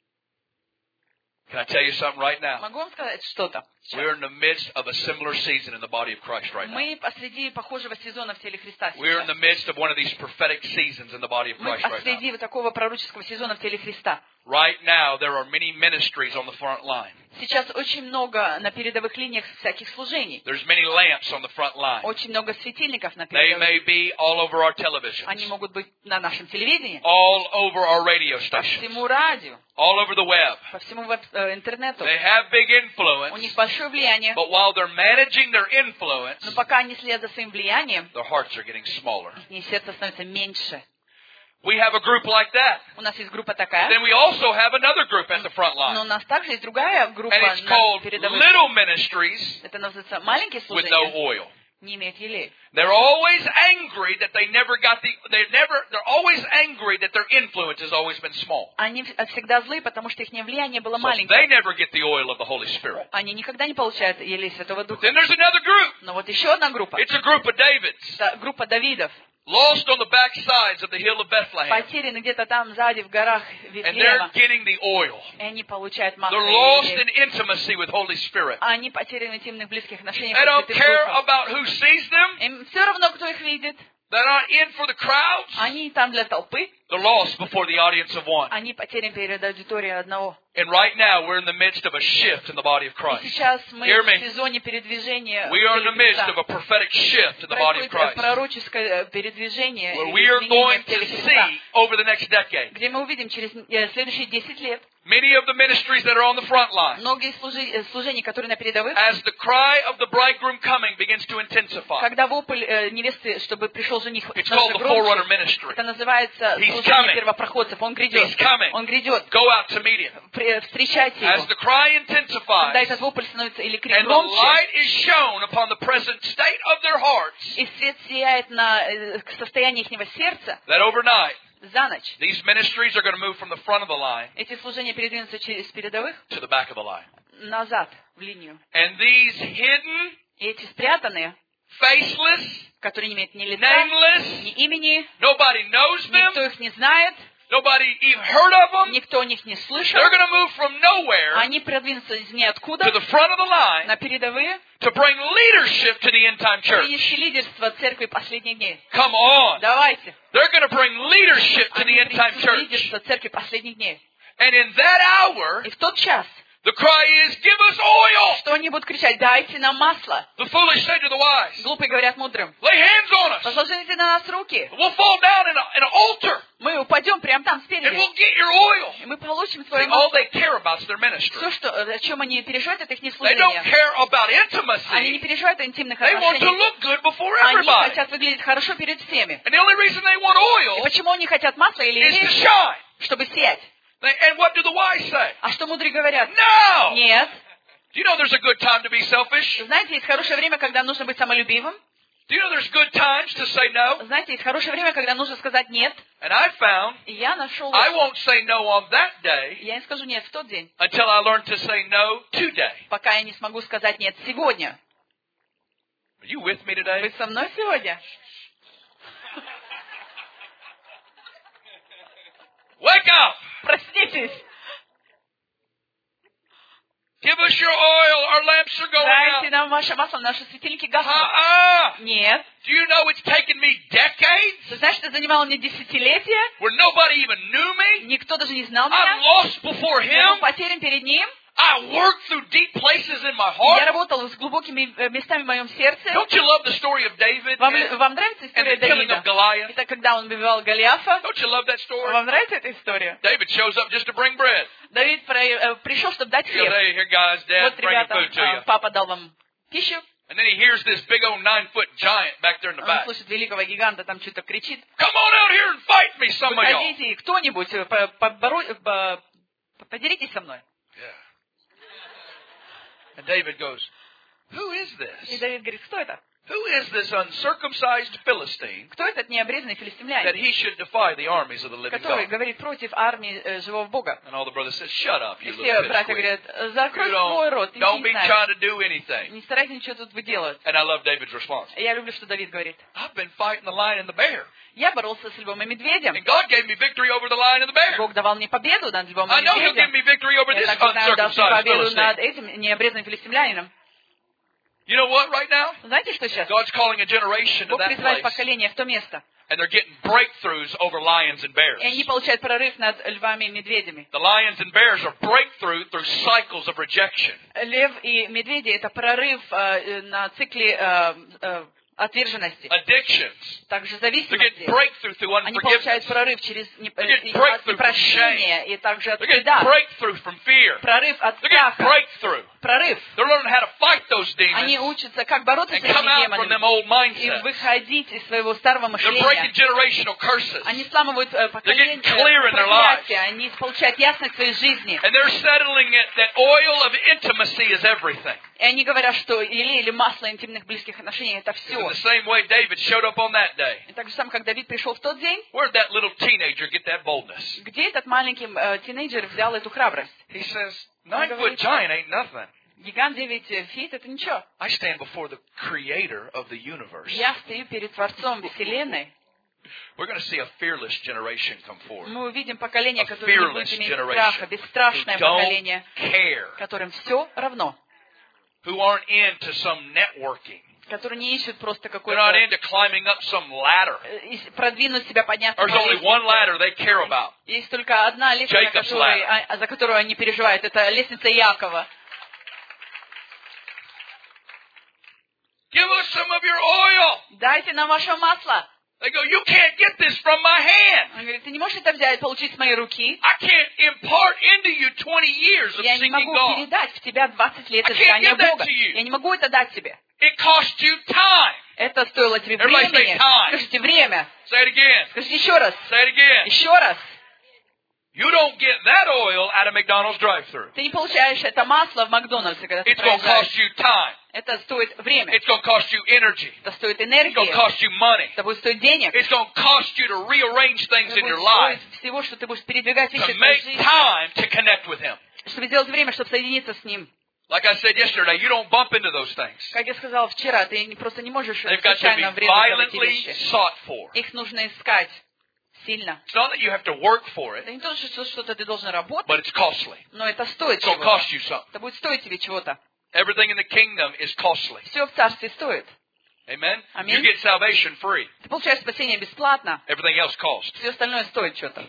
Can I tell you something right now? Могу вам сказать что-то? We're in the midst of a similar season in the body of Christ right now. Мы посреди похожего сезона в теле Христа We're in the сейчас. midst of one of these prophetic seasons in the body of Мы Christ right now. посреди такого пророческого сезона в теле Христа. Right now, there are many ministries on the front line. Сейчас очень много на передовых линиях всяких служений. There's many lamps on the front line. Очень много светильников на They передовых. may be all over our televisions, Они могут быть на нашем телевидении, all over our radio по stations, всему радио, all over the web. по всему интернету. They have big У influence, них большое влияние, but while they're managing their influence, но пока они следуют за своим влиянием, their hearts are getting smaller. их сердце становится меньше. We have a group like that. У нас есть группа такая, Then we also have another group at the front но у line. нас также есть другая группа And it's на called передовых. little ministries Это называется маленькие with no служения, oil. не имеют елея. They're always angry that they're always angry that their influence has always been small. Они всегда злые, потому что их влияние было So they маленькое. never get the oil of the Holy Spirit. Они никогда не получают елей Святого Духа. Then there's another group. Но вот еще одна группа. It's a group of Davids, Это группа Давидов. lost on the back sides of the hill of Bethlehem. Потеряны где-то там сзади в горах And they're Вифлеема. getting the oil. И они получают масло They're и lost елей. in intimacy with Holy Spirit. Они потеряны в интимных близких отношениях They со don't Святым care Духом. about who sees them. Им все равно, кто их видит. They're not in for the crowds. Они там для толпы. They're lost before the audience of one. Они потеряны перед аудиторией одного. And right now, we're in the midst of a shift in the body of И Christ. сейчас мы Hear в me. сезоне передвижения We are in the midst Христа. of a prophetic shift in the body of Происходит Christ, пророческое передвижение where и we are изменение going в to теле Христа, see over the next decade где мы увидим через следующие 10 лет Many of the ministries that are on the front line, Многие служения, которые на передовых, as the cry of the bridegroom coming begins to intensify, когда вопль невесты, чтобы пришел жених, it's called the forerunner ministry. это называется He's служение coming. первопроходцев. Он грядет. He's coming. Он грядет. Go out to meet him. Встречайте As его. the cry Когда intensifies, этот вопль становится или крик and the громче, light is shown upon the present state of their hearts, и свет сияет на состояние ихнего сердца, that overnight, за ночь these ministries are going to move from the front of the line эти служения передвинутся через передовых to the back of the line. назад, в линию. And these hidden, И эти спрятанные, faceless, которые не имеют ни лица, nameless, ни имени, nobody knows никто them, их не знает, nobody even heard of them, никто о них не слышал, they're going to move from nowhere они продвинутся из ниоткуда to the front of the line на передовые, to bring leadership to the end-time church. принести лидерство церкви последних дней. Come on. Давайте. They're going to bring leadership to the Они end-time принесут church. лидерство церкви последних дней. And in that hour, И в тот час, the cry is, give us oil. что они будут кричать: дайте нам масло. The foolish say to the wise, Глупые говорят мудрым: lay hands on us. возложите на нас руки. We'll fall down in an altar Мы упадем прямо там and спереди. we'll get your oil. И мы получим See, свое all масло. they care about is their ministry. Все, о чем они переживают, это их не They don't служение. care about Они не intimacy. переживают о интимных They want to отношениях. look good before Они everybody. хотят выглядеть хорошо перед всеми. And the only reason they want И oil почему они хотят масла или is to олея? shine. Чтобы сиять. And what do the wise say? А что мудрые говорят? No! Нет. Do you know there's a good time to be selfish? Знаете, есть хорошее время, когда нужно быть самолюбивым. Do you know there's good times to say no? Знаете, есть хорошее время, когда нужно сказать нет. And I found И я нашел... I won't say no on that day Я не скажу нет в тот день, until I learn to say no today. пока я не смогу сказать нет сегодня. Are you with me today? Вы со мной сегодня? Wake up! Проснитесь! Give us your oil. Our lamps are going Дайте out. нам ваше масло, наши светильники гаснут. Нет. Do you know it's taken me decades Ты знаешь, это занимало мне десятилетия. where nobody even knew me? Никто даже не знал I'm меня. lost before Я был Him. потерян перед Ним. I worked through deep places in my Я heart. работал с глубокими местами в моем сердце. Don't you love the story of David Вам нравится and история the killing of Давида? Goliath? Это когда он убивал Голиафа. Don't you love that story? Вам нравится эта история? David shows up just to bring bread. Давид пришел, чтобы дать He goes, хлеб. hey, here guys, Dad, Вот, bringing ребята, food to you. папа дал вам пищу. And then he hears this big old 9-foot giant back there in the Он back. слышит великого гиганта, там что-то кричит. Come on out here and fight me, some of y'all. Выходите, кто-нибудь, подеритесь со мной. Yeah. And David goes, who is И this? Давид говорит: кто это? Who is this uncircumcised Philistine Кто этот необрезанный that филистимлянин, he should defy the armies of the living который God? говорит против армии живого Бога? And all the brothers said, shut up, И you все little братья pipsqueak. говорят: закрой You свой рот, ты don't не be знаешь. trying to do anything. Не старайся ничего тут выделывать. And I love David's response. И я люблю, что Давид говорит: I've been fighting the lion and the bear. я боролся с львом и медведем. And God gave me victory over the lion and the bear. Бог давал мне победу над львом и I know He'll give медведем. me victory over Я this также знаю, дал мне uncircumcised победу над Philistine. этим необрезанным филистимлянином. You know what, right now? Знаете, что сейчас? God's calling a generation to Бог that призывает place. поколение в то место. And they're getting breakthroughs over lions and bears. И они получают прорыв над львами и медведями. The lions and bears are breakthrough through cycles of rejection. Лев и медведи — это прорыв на цикле отверженности. Addictions. Также They're зависимости. getting breakthrough through Они получают unforgiveness. прорыв через getting breakthrough from непрощение и также от They're getting стыда. breakthrough from fear. Прорыв от They're getting страха. breakthrough. Прорыв. They're learning how to fight those Они demons учатся, как бороться с and come этими out from them демонами old и mindsets. выходить из своего старого They're breaking мышления. generational curses. Они сламывают поколение, getting clear in their lives. проклятия, они получают ясность в своей жизни. And they're settling it that oil of intimacy is everything. И они говорят, что елей или масло интимных близких отношений — это In все. the same way David showed up on that day. И так же самое, как Давид пришел в тот день, Where'd that little teenager get that boldness? где этот маленький тинейджер взял эту храбрость? He says, 9-foot giant ain't nothing. Гигант 9 фит — это ничего. I stand before the creator of the universe. Я стою перед Творцом Вселенной. We're going to see a fearless generation come forward. Мы увидим поколение, A которое не будет fearless иметь generation страха, бесстрашное who don't поколение, care, которым все равно, who aren't into some networking. которые не ищут просто They're not какой-то into climbing up some ladder. продвинуть себя, подняться по There's only one ladder лестнице. they care about. Есть только одна лестница, Jacob's за которую они переживают. Это лестница Иакова. Give us some of your oil. Дайте нам ваше масло. They go, you can't get this from my hand. Он говорит, ты не можешь это взять, получить с моей руки. I can't impart into you 20 years of Я не seeking могу God. передать в тебя 20 лет I can't искания give that Бога. to you. Я не могу это дать тебе. It cost you time. Это стоило тебе Everybody say времени. time. Скажите, время. Say it again. Скажите еще раз. Say it again. Еще раз. You don't get that oil out of McDonald's drive-thru. Ты не получаешь это масло в Макдональдсе, когда ты It's going to проезжаешь. cost you time. Это стоит время. It's going to cost you energy. Это стоит It's going to энергии. cost you money. Это будет стоить денег. It's going to cost you to rearrange things Это in your будет life стоить всего, что ты будешь передвигать вещи to в твоей make жизни. time to connect with Him. Чтобы сделать время, чтобы соединиться с Ним. Like I said yesterday, you don't bump into those things. Как я сказала вчера, ты просто не можешь They've got to случайно be врезаться в эти violently вещи. sought for. Их нужно искать сильно. It's not that you have to work for Это it, не то, что что-то ты должен работать, but it's costly. но это стоит It's going to чего-то. cost you something. Это будет стоить тебе чего-то. Everything in the kingdom is costly. Все в царстве стоит. Amen? Аминь. You get salvation free. Ты получаешь спасение бесплатно. Everything else costs. Все остальное стоит что-то.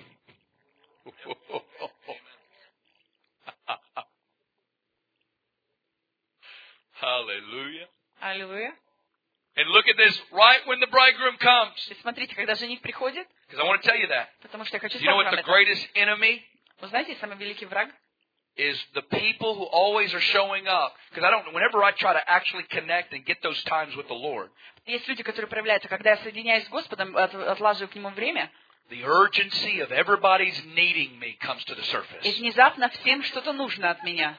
Hallelujah. Аллилуйя. And look at this right when the bridegroom comes. И смотрите, когда жених приходит, Because I want to tell you that. потому что я хочу You know сказать what вам the это. greatest enemy Вы знаете, самый великий враг? is? The people who always are showing up. Because whenever I try to actually connect and get those times with the Lord, Есть люди, которые проявляются, когда я соединяюсь с Господом, отлаживаю к Нему время, the urgency of everybody's needing me comes to the и surface. внезапно всем что-то нужно от меня.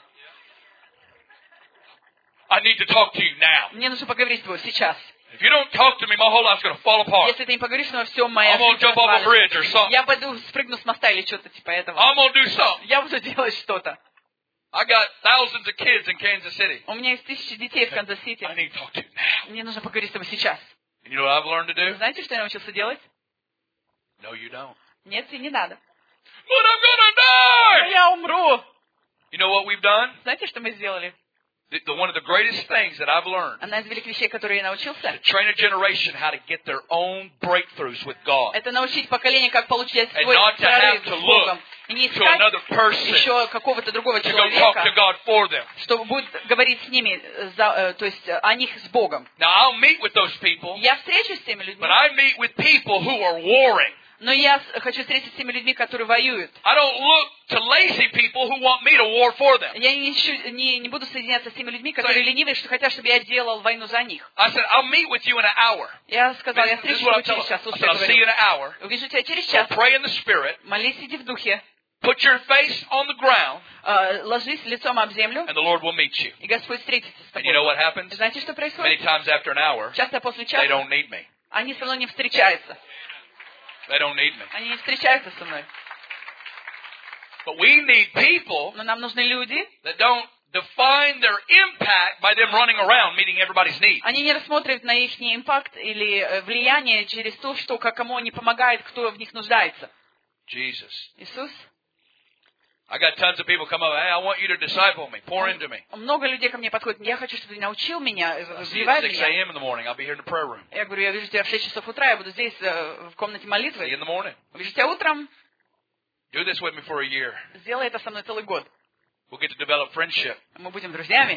I need to talk to you now. Мне нужно поговорить с тобой сейчас. If you don't talk to me, my whole life's going to fall apart. Если ты не поговоришь, то все, моя I'm going to жизнь jump off a развалится. bridge or something. Я пойду, спрыгну с моста или что-то типа этого. I'm going to do something. Я буду делать что-то. I got thousands of kids in Kansas City. У меня есть 1000 детей в Канзас-Сити. I need to talk to you now. Мне нужно поговорить с тобой сейчас. And you know what I've learned to do? Знаете, что я научился делать? No, you don't. Нет, и не надо. But I'm going to Но die! я умру. You know what we've done? Знаете, что мы сделали? One of the greatest things that I've learned Одна из великих вещей, которые я научился, to train a generation how to get their own breakthroughs with God. это научить поколение, как получать And свой not to have прорыв to с Богом. И не To искать another person еще какого-то другого to go talk to человека, God for them. что будет говорить с ними, то есть о них с Богом. Now I'll meet with those people, Я встречусь с теми людьми, but I meet with people who are warring. но я хочу встретиться с теми людьми, которые воюют. I don't look to lazy people who want me to war for them. Я не буду соединяться с теми людьми, которые ленивые, что хотят, чтобы я делал войну за них. I said, I'll meet with you in an hour. Я сказал, я This is встречусь с what I'm тобой telling через them. час. I Вот said, что я I'll see you in говорю. an hour. Увижу тебя через So час. pray in the Spirit. Молись, иди в духе. Put your face on the ground, Ложись лицом об землю, and the Lord will meet you. и Господь встретится с And you know тобой. what happens? Знаете, что Many происходит? times after an hour, Часто после they часа don't need me. они со мной не встречаются. They don't need me. Они не встречаются со мной. But we need people Но нам нужны люди. that don't define their impact by them running around meeting everybody's needs. Они не рассматривают на их импакт или влияние через то, что кому они помогают, кто в них нуждается. Jesus. Иисус. I got tons of people come up, hey, I want you to disciple me, pour into me. Много людей ко мне подходят. Я хочу, чтобы ты научил меня, I see you at вливай в 6 меня. a.m. in the morning. I'll be here in the prayer room. Я говорю, я вижу тебя в 6 часов утра, я буду здесь, в комнате See you молитвы. in the morning. Вижу тебя утром, Do this with me for a year. сделай это со мной целый год. We'll get to develop friendship. Мы будем друзьями.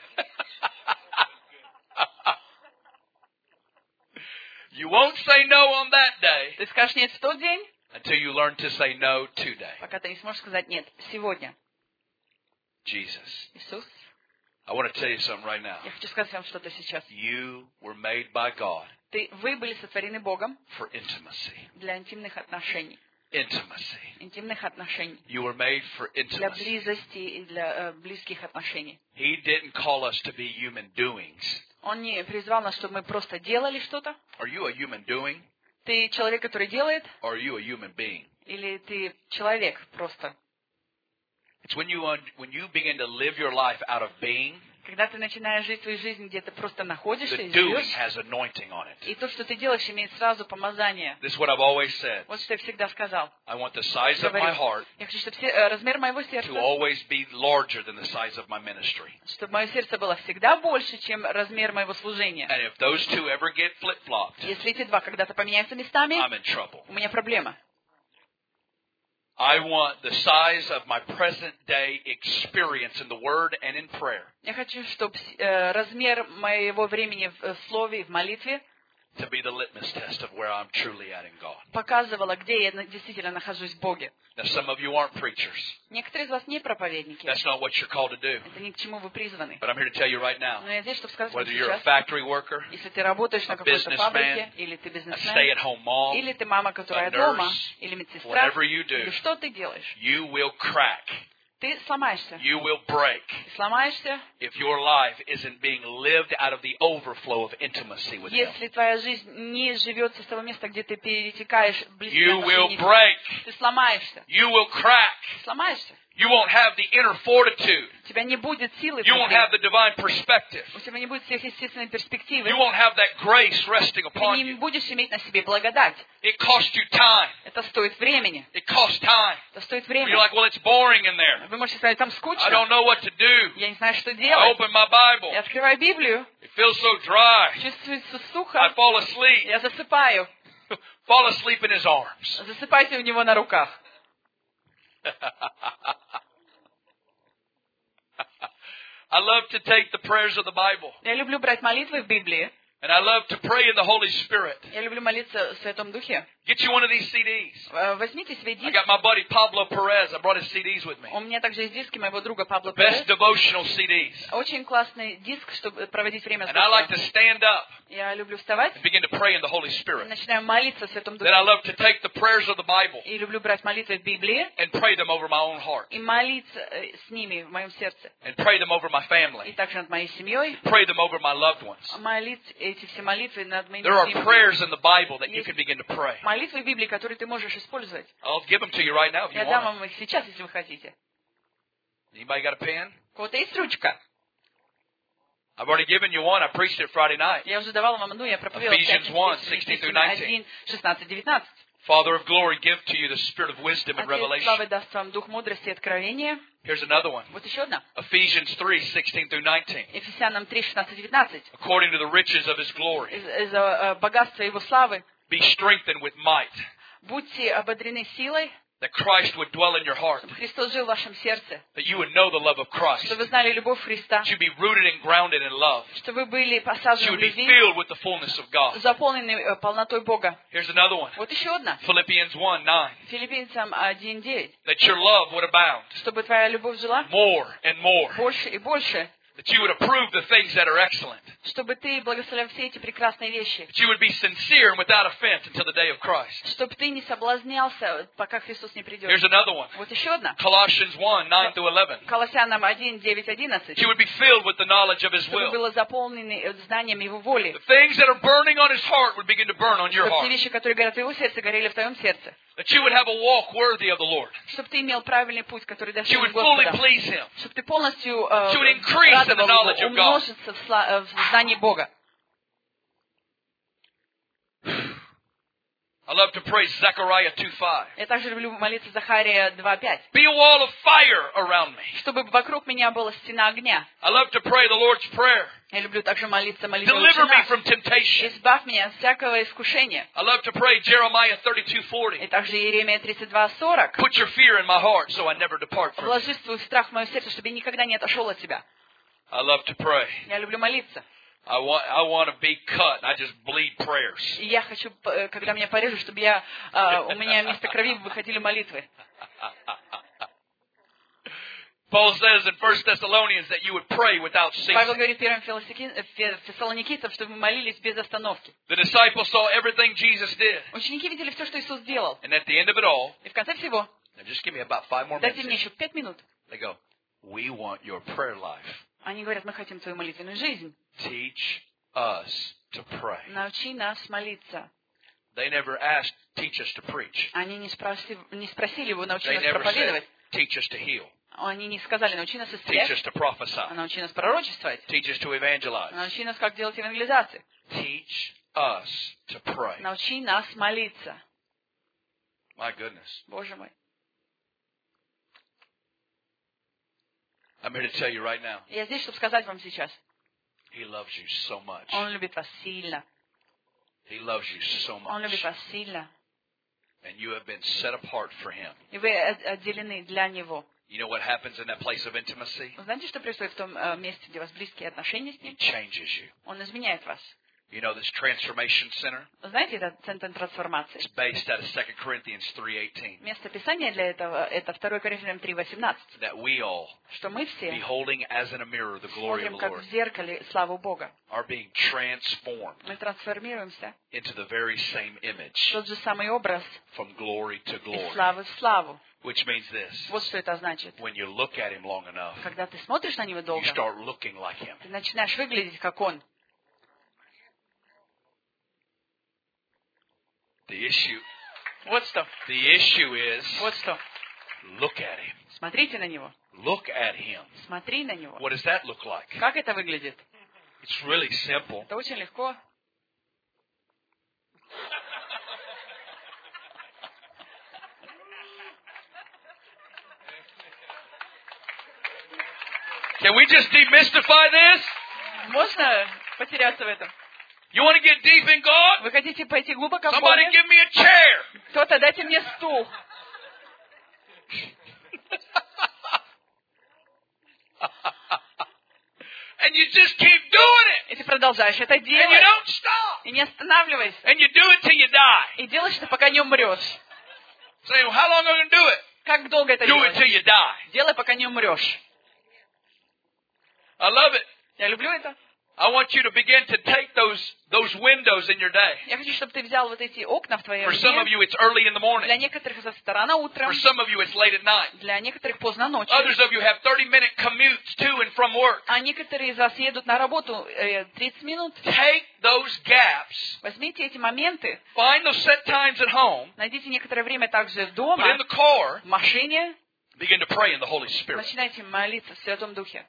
You won't say no on that day Ты скажешь нет в тот день, until you learn to say no today. пока ты не сможешь сказать нет сегодня. Jesus. Иисус, I want to tell you something right now. я хочу сказать вам что-то сейчас. You were made by God Вы были сотворены Богом for intimacy. для интимных отношений. Intimacy. Интимных отношений. You were made for Для intimacy. близости и для близких отношений. He didn't call us to be human doings. Он не призвал нас, чтобы мы просто делали что-то. Are you a human doing? Ты человек, который делает, Or are you a human being? или ты человек просто? It's when you begin to live your life out of being, Когда ты начинаешь жить свою жизнь, где ты просто находишься the и doing живешь, has anointing on it. и то, что ты делаешь, имеет сразу помазание. This is what I've always said. Вот что я всегда сказал. I want the size of my heart Я хочу, чтобы размер моего to сердца, always be larger than the size of my ministry. чтобы мое сердце было всегда больше, чем размер моего служения. And if those two ever get flip-flopped, Если эти два когда-то поменяются местами, I'm in trouble. у меня проблема. I want the size of my present day experience in the Word and in prayer Я хочу, чтобы размер моего времени в слове и в молитве to be the litmus test of where I'm truly at in God. показывала, где я действительно нахожусь в Боге. Now, some of you aren't preachers. Некоторые из вас не проповедники. That's not what you're called to do. Это ни к чему вы призваны. But I'm here to tell you right now, Но я здесь, чтобы сказать вам whether you're a сейчас, factory worker, если ты работаешь на a какой-то businessman, фабрике, или ты a бизнесмен, stay-at-home mom, или ты мама, которая a дома, nurse, или медсестра, whatever you do, или что ты делаешь? you will crack. Ты сломаешься. You will break Ты сломаешься, if your life isn't being lived out of the overflow of intimacy with Him. если твоя жизнь не живется с того места, где ты перетекаешь в близкие You will отношения. break. Ты сломаешься. You will crack. Ты сломаешься. You won't have the inner fortitude. У тебя не будет силы You won't внутри. have the divine perspective. У тебя не будет сверхъестественной перспективы. You won't have that grace resting Ты upon не you. будешь иметь на себе благодать. It costs you time. Это стоит времени. It costs time. Это стоит You're времени. like, well, it's boring in there. Вы можете сказать, там I don't скучно. know what to do. Я не знаю, что I делать. open my Bible. Я открываю Библию, It feels so dry. чувствуется I сухо, fall asleep. я засыпаю. Fall asleep in His arms. Засыпайте у него на руках. I love to take the prayers of the Bible. Я люблю брать молитвы в Библии. And I love to pray in the Holy Spirit. Я люблю молиться в Святом Духе. Get you one of these CDs. Возьмите себе I диск. got my buddy Pablo Perez. I brought his CDs with me. У меня также есть диски моего друга Пабло Best Перес. devotional CDs. Очень классный диск, чтобы проводить время с And I like to Богом. stand up Я люблю вставать and begin to pray in the Holy и Spirit. начинаю молиться в Святом Then I Духе. love to take the prayers of the Bible И люблю брать молитвы в Библии and pray them over my own heart. и молиться с ними в моем сердце. And pray them over my И family. также над моей семьей. Pray them over my loved ones. Молить эти все молитвы над моими There are любимыми. prayers in the Bible that you can begin to pray. Молитвы в Библии, которые ты можешь использовать. I'll give them to you right now if you Я дам want вам их сейчас, если вы хотите. them. Anybody got a pen? У кого-то есть ручка? I've already given you one. I preached it Friday night. Я уже давала вам одну, я проповедовала в Ephesians 1, 16-19. 1, 16-19. Father of glory, give to you the spirit of wisdom and Отец revelation. славы даст вам дух мудрости и откровения. Here's another one. Вот еще одна. Ephesians 3, 16-19. Ефесянам 3, 16-19. According to the riches of His glory, Из-за богатства Его славы be strengthened with might, будьте ободрены силой, that Christ would dwell in your heart, чтобы Христос жил в вашем сердце, that you would know the love of Christ, чтобы вы знали любовь Христа, that you be rooted and grounded in love, чтобы вы были that you посажены would в be любви, filled with the fullness of God. заполнены полнотой Бога. Here's another one. Вот еще одна. Philippians 1, 9. Филиппийцам 1:9. That your love would abound Чтобы твоя любовь жила more and more, больше и больше, that you would approve the things that are excellent, чтобы ты благословлял все эти прекрасные вещи, that you would be sincere and without offense until the day of Christ. чтобы ты не соблазнялся, пока Христос не придет. Here's another one. Вот еще одна. Colossians 1, 9 through 11. Колоссянам 1, 9, 11. That you would be filled with the knowledge of His Чтобы will. было заполнены знанием Его воли. The things that are burning on His heart would begin to burn on your Чтобы те heart. вещи, которые горят в Его сердце, горели в твоем сердце. That you would have a walk worthy of the Lord. Чтобы ты имел правильный путь, который That you достоин would fully Господа. please Him. Чтобы ты полностью you would increase in the радовал knowledge Его, of God. умножиться в знании Бога. I love to pray Zechariah 2:5. Я также люблю молиться Захария 2:5. Be a wall of fire around me. Чтобы вокруг меня была стена огня. I love to pray the Lord's Prayer. Я люблю также молиться молитву Deliver me «Отче from наш». temptation. Избавь меня от всякого искушения. I love to pray Jeremiah 32:40. И также Иеремия 32:40. Put your fear in my heart so I never depart from you. Вложи свой страх в мое сердце, чтобы я никогда не отошел от тебя. I love to pray. Я люблю молиться. I want to be cut. I just bleed prayers. И я хочу, когда меня порежут, чтобы у меня вместо крови выходили молитвы. Paul says in 1 Thessalonians that you would pray without Павел ceasing. говорит первым Фессалоникийцам, чтобы мы молились без остановки. The disciples saw everything Jesus did. Ученики видели все, что Иисус делал. And at the end of it all, И в конце всего, now just give me about 5 more дайте мне minutes. еще 5 минут. They go, we want your prayer life. Они говорят, мы хотим твою молитвенную жизнь. Teach us to pray. Научи нас молиться. They never asked, teach us to preach. Они не спросили его, научи They нас never проповедовать. said, teach us to heal. Они не сказали, научи нас Teach исцелять, us to prophesy. научи нас пророчествовать, Teach us to evangelize. научи нас, как делать евангелизацию. Teach us to pray. Научи нас молиться. My goodness. Боже мой. I'm here to tell you right now, Я здесь, чтобы сказать вам сейчас. He loves you so much. Он любит вас сильно. He loves you so Он любит much. вас сильно. And you have been set apart for Him. И вы отделены для Него. You know what happens in that place of intimacy? Вы знаете, что происходит в том месте, где у вас близкие отношения с He Ним? changes you. Он изменяет вас. You know this transformation center? Знаете, это центр трансформации. It's based out of 2 Corinthians 3:18. Место Писания для этого это 2 Коринфянам 3:18. That we all, Что мы все beholding as in a mirror the glory of смотрим the как Lord, в зеркале славу Бога. are being transformed Мы трансформируемся into the very same в image тот же самый образ from glory to из glory. славы в славу. Which means this. Вот что это значит. When you look at him long enough, Когда ты смотришь на него you долго, start looking like him. ты начинаешь выглядеть как он. The issue Вот что. is Вот что. look at him. Смотрите на него. Look at him. Смотри на него. What does that look like? Как это выглядит? It's really simple. Это очень легко. Can we just demystify this? Можно потеряться в этом? You want to get deep in God? Вы хотите пойти глубоко в Somebody Боге? give me a chair. Кто-то дайте мне стул. And you just keep doing it. И ты продолжаешь это And you делать. don't stop. И не останавливайся. And you do it till you die. И делаешь это, пока не умрешь. Say, well, how long am I going to do it? Как долго это Do it till делать? you die. Делай, пока не умрешь. I love it. Я люблю это. I want you to begin to take those windows in your day. Я хочу, чтобы ты взял вот эти окна в твоем For some of дне. you, it's early in the morning. Для некоторых это рано утром. For some of you, it's late at night. Для некоторых поздно ночью. Others of you have 30-minute commutes to and from work. А некоторые из вас едут на работу 30 минут. Take those gaps. Возьмите эти моменты. Find those set times at home. Найдите некоторое время также But in дома, the car, в машине. begin to pray in the Holy Spirit. Начинайте молиться в Святом Духе.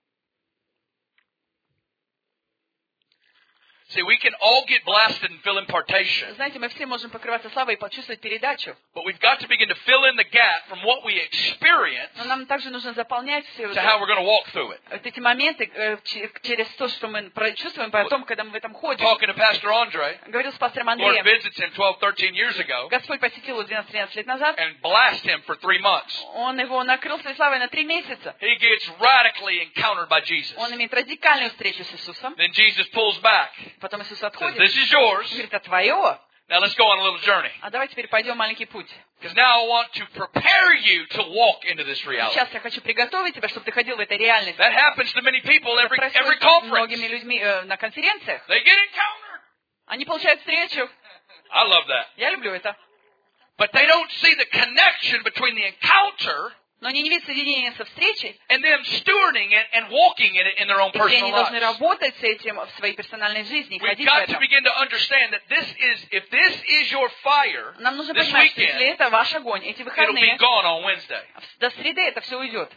See, we can all get blasted and feel impartation. Знаете, мы все можем покрываться славой и почувствовать передачу. But we've got to begin to fill in the gap from what we experience Но нам также нужно заполнять все to how we're going to walk through it. вот эти моменты через то, что мы чувствуем, потом, когда мы в этом ходим. Talking to Pastor Andre, Говорил с пастором Lord Андреем. visits him 12-13 years ago Господь посетил его 12-13 лет назад. and blast him for 3 months. Он его накрыл своей славой на 3 месяца. He gets radically encountered by Jesus. Он имеет радикальную встречу с Иисусом. Then Jesus pulls back. Потом Иисус Says, отходит. this is yours. Говорит, а твое? Now let's go on a little journey. А давай теперь пойдем маленький путь. Because now I want to prepare you to walk into this reality. Сейчас я хочу приготовить тебя, чтобы ты ходил в этой реальности. That happens to many people Это every происходит с conference. многими людьми на конференциях. They get encountered. Они получают встречу. I love that. Я люблю это. But they don't see the connection between the encounter Но они не видят соединения со встречей. and them stewarding it and walking in it in their own И personal они должны lives. работать с этим в своей персональной жизни, и We've ходить в got to этом. begin to understand that if this is your fire Нам нужно this понимать, что если weekend, это ваш огонь, эти it'll be выходные, gone on Wednesday. до среды это все уйдет.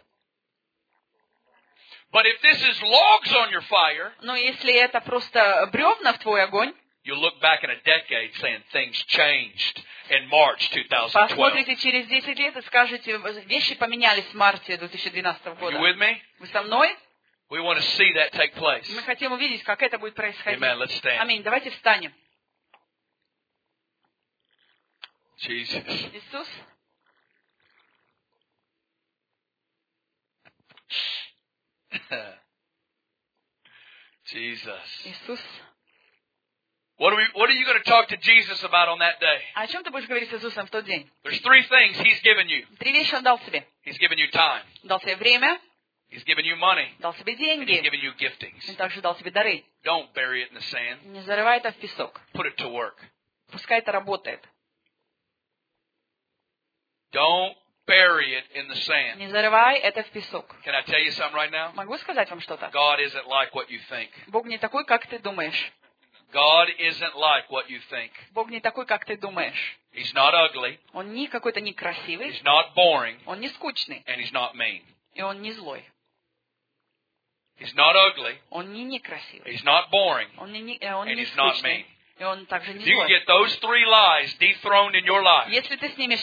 But if this is logs on your fire, Но если это просто бревна в твой огонь, you'll look back in a decade saying things changed in March 2012. посмотрите через 10 лет и скажете, вещи поменялись в марте 2012 Are you года. with me? Вы со мной? We want to see that take place. Мы хотим увидеть, как это будет происходить. Amen. Let's stand. Аминь. Давайте встанем. Jesus. Иисус, Jesus. Иисус. What are you going to talk to Jesus about on that day? А о чем ты будешь говорить с Иисусом в тот день? There's 3 things He's given you. 3 вещи Он дал себе. He's given you time. Дал себе время, He's given you money. дал себе And He's деньги. given you giftings. Он также дал себе дары. Don't bury it in the sand. Не зарывай это в песок. Put it to work. Пускай это работает. Don't bury it in the sand. Не зарывай это в песок. Can I tell you something right now? Могу сказать вам что-то? God isn't like what you think. Бог не такой, как ты думаешь. God isn't like what you think. Бог не такой, как ты думаешь. He's not ugly. Он не какой-то некрасивый, He's not boring. он не скучный, And He's not mean. и он не злой. He's not ugly. Он не некрасивый, He's not boring. он не And не He's not скучный, mean. и он также не If you can злой. get those 3 lies dethroned in your life, Если ты снимешь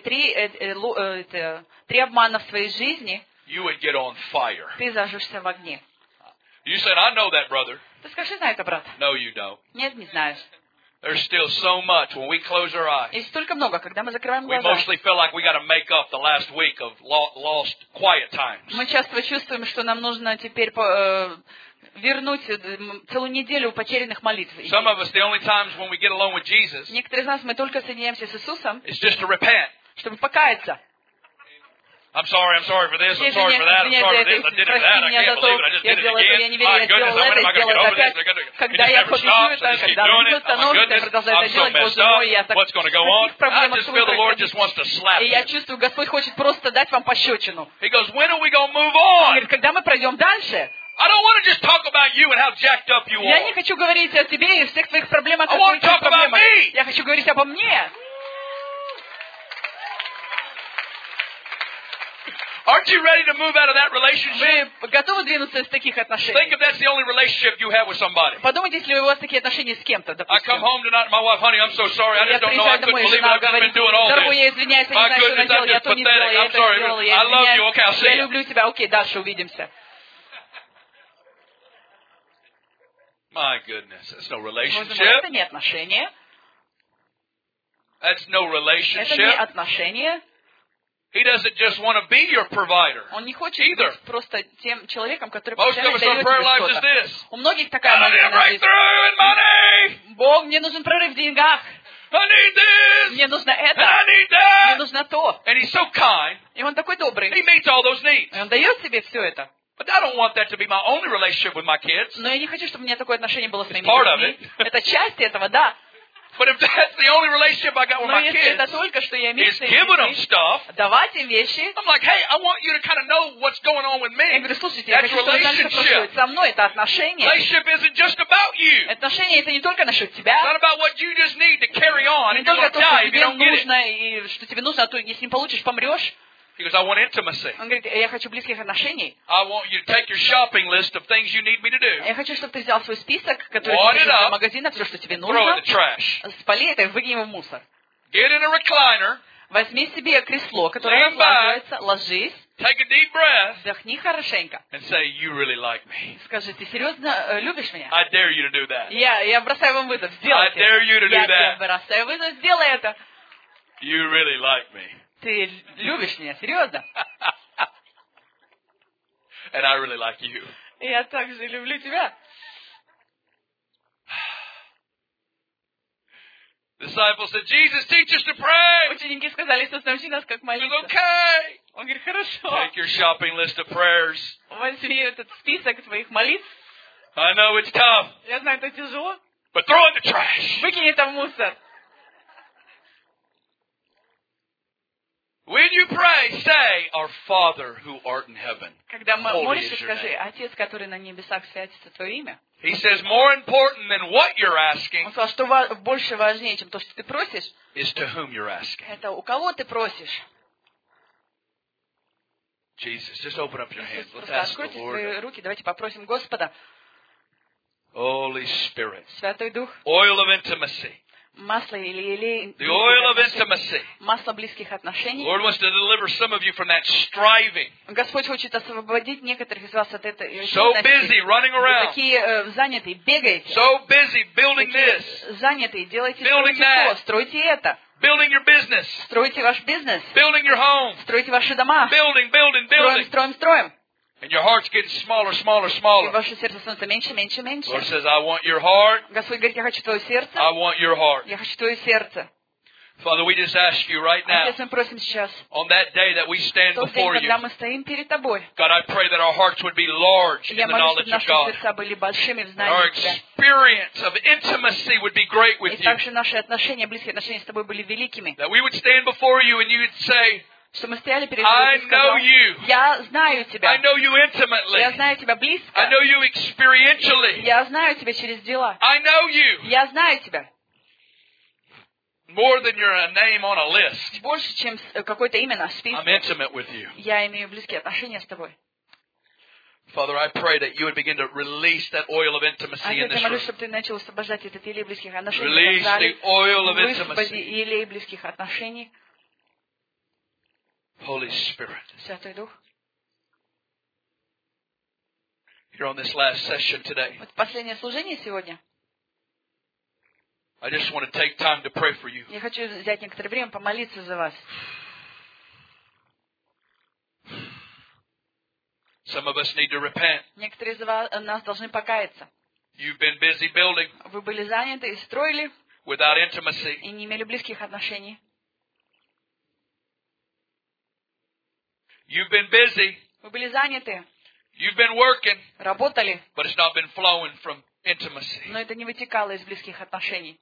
три обмана в своей жизни, you would get on fire. ты зажжешься в огне. You said, I know that, brother. Ты скажи, знаю это, брат. No, you don't. Нет, не знаешь. There's still so much when we close our eyes. И столько много, когда мы закрываем We глаза. mostly feel like we got to make up the last week of lost quiet times. Мы часто чувствуем, что нам нужно теперь вернуть целую неделю потерянных молитв. Some of us, the only times when we get alone with Jesus Некоторые из нас, мы только соединяемся с Иисусом, is just to repent. чтобы покаяться. I'm sorry for this, I'm sorry for that, I'm sorry for this, I did it for that, I can't believe it, I just did it again. My goodness, when am I going to get over this? It just never stops, I just keep doing it. Oh my goodness, I'm so messed up. What's going to go on? I just feel the Lord just wants to slap И я you. чувствую, Господь хочет просто дать вам пощечину. He goes, when are we going to move Он on? говорит, когда мы пройдем дальше, I don't want to just talk about you and how jacked up you я не are. хочу говорить о тебе и всех твоих проблемах, I want to talk about me. Я хочу говорить обо мне. Aren't you ready to move out of that relationship? Вы готовы двинуться из таких Think отношений? if that's the only relationship you have with somebody. Подумайте, если у вас такие отношения с кем-то, I come допустим. home tonight, my wife, honey, I'm so sorry. I Я just don't know. I приезжаю couldn't домой, и believe it. жена I've just говорит, been doing all дорогой, this. я извиняюсь, я My не знаю, что goodness, наделал, I'm я just то не сделала, pathetic. я I'm это sorry. сделала, я I love you. Okay, I'll извиняюсь. see Я you. люблю тебя, окей, дальше увидимся. My goodness, that's no Боже мой, relationship. это не отношения, That's no это не relationship. отношения. He doesn't just want to be your provider. Он не хочет Either. быть просто тем человеком, который Most of постоянно us, our дает prayer тебе lives is что-то. this. У многих такая I need a молитвенная жизнь. breakthrough in money. Бог, мне нужен прорыв в деньгах. I need this. Мне нужно And I это. need Мне that. нужно то. And he's so kind. И он такой добрый. He meets all those needs. И он дает себе все это. But I don't want that to be my only relationship with my kids. Но я не хочу, чтобы у меня такое отношение было с моими part of детьми. it. Это часть этого, да. But if that's the only relationship I got with Но my если kids, это только, что я имею is с своими giving them детьми, stuff, давать им вещи. I'm like, hey, I want you to kind of know what's going on with Я me. говорю, слушайте, я That's хочу, чтобы вы знали, что relationship. происходит со мной. Это отношения. Relationship isn't just about you. Отношения это не только насчет It's тебя. not about what you just need to carry on, Не and you're только going то, to что die if you тебе don't get it. нужно, и что тебе нужно, а то если не получишь, помрешь. He goes, I want intimacy. Он говорит, я хочу близких отношений. I want you to take your shopping list of things you need me to do, Я хочу, чтобы ты взял свой список, который Wad ты it купил up, из магазина, все, что тебе throw it in нужно, the trash. спали это и выкинь его в мусор. Get in a recliner, Возьми себе кресло, которое Lay разлаживается, ложись, take a deep breath, вдохни хорошенько. and say, you really like me. Скажи, ты серьезно любишь меня? I dare you to do that. Я бросаю вам вызов, I сделайте dare you to это. do Я тебе that. бросаю вызов, сделай это. You really like me. Ты любишь меня, серьезно? And I really like you. Я также люблю тебя. Disciples said, Jesus, teach us to pray. Ученики сказали, Иисус, научи нас, как He goes, молиться. okay. Он говорит, хорошо. Take your shopping list of prayers. Возьми этот список твоих молитв. I know it's tough, Я знаю, это тяжело. but throw it in the trash. Выкинь это в мусор. When you pray, say, Our Father who art in heaven. Когда Holy молишься, is your скажи, name. Отец, который на небесах, святится Твое имя. He says, more important than what you're asking Он сказал, что больше важнее, чем то, что ты просишь, is to whom you're asking. это у кого ты просишь. Jesus, just open up your hands. Let's Просто ask the откройте свои Lord. руки, давайте попросим Господа, Holy Spirit. Святой Дух, Oil of intimacy. масло или елей, The oil of intimacy. масло близких отношений. The Lord wants to deliver some of you from that striving. Господь хочет освободить некоторых из вас от этой So busy running Вы around. такие занятые, бегаете. So busy building this. Занятые, делайте, Building стройте that. то, стройте это. Building your business. Стройте ваш бизнес, Building your home. стройте ваши дома. Building, building, Строим, building. строим, строим. And your heart's getting smaller, smaller, И smaller. ваше сердце становится меньше, меньше, меньше. Lord says, I want your heart. Господь говорит, я хочу твое сердце. I want your heart. Я хочу твое сердце. Father, we just ask you right now, Отец, мы просим сейчас, on that day that we stand тот день, before you, когда мы стоим перед тобой. God, I pray that our hearts would be large in Я the молюсь, knowledge чтобы of наши God. сердца были большими в Our знании Тебя. experience of intimacy would be great И with you. также наши отношения, близкие отношения с тобой были великими. That we would stand before you and you would say, Что мы стояли перед I тобой и сказал, know you. я знаю I тебя. know you intimately. Я знаю тебя I близко. know you experientially. Я знаю тебя через дела. I know you Я знаю тебя. more than you're a name on a list. Больше, чем какое-то имя на I'm списке. intimate with you. Я имею близкие отношения с тобой. Father, I pray that you would begin to release that oil of intimacy in Отец, я this молюсь, room. чтобы ты начал освобождать этот елей близких отношений. Release в зале. the oil of Высвободи intimacy. елей близких отношений. Holy Spirit. Святой Дух. Here on this last session today, Вот последнее служение сегодня. I just want to take time to pray for you. Я хочу взять некоторое время помолиться за вас. Some of us need to repent. Некоторые из нас должны покаяться. You've been busy building. Вы были заняты и строили. Without intimacy. И не имели близких отношений. You've been busy. Вы были заняты. You've been working. Работали. But it's not been flowing from intimacy. Но это не вытекало из близких отношений.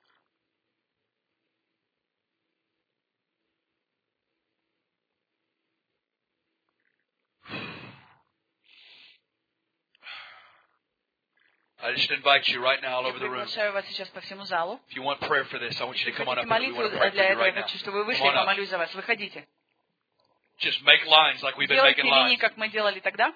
I just invite you right now all over the room. Приглашаю вас сейчас по всему залу. If you want prayer for this, I want you to come on up here. We Молитву want to pray for для you этого, right я now. хочу, чтобы вы вышли, я помолюсь за вас. Выходите. Just make lines like we've been Делайте making линии, lines. как мы делали тогда.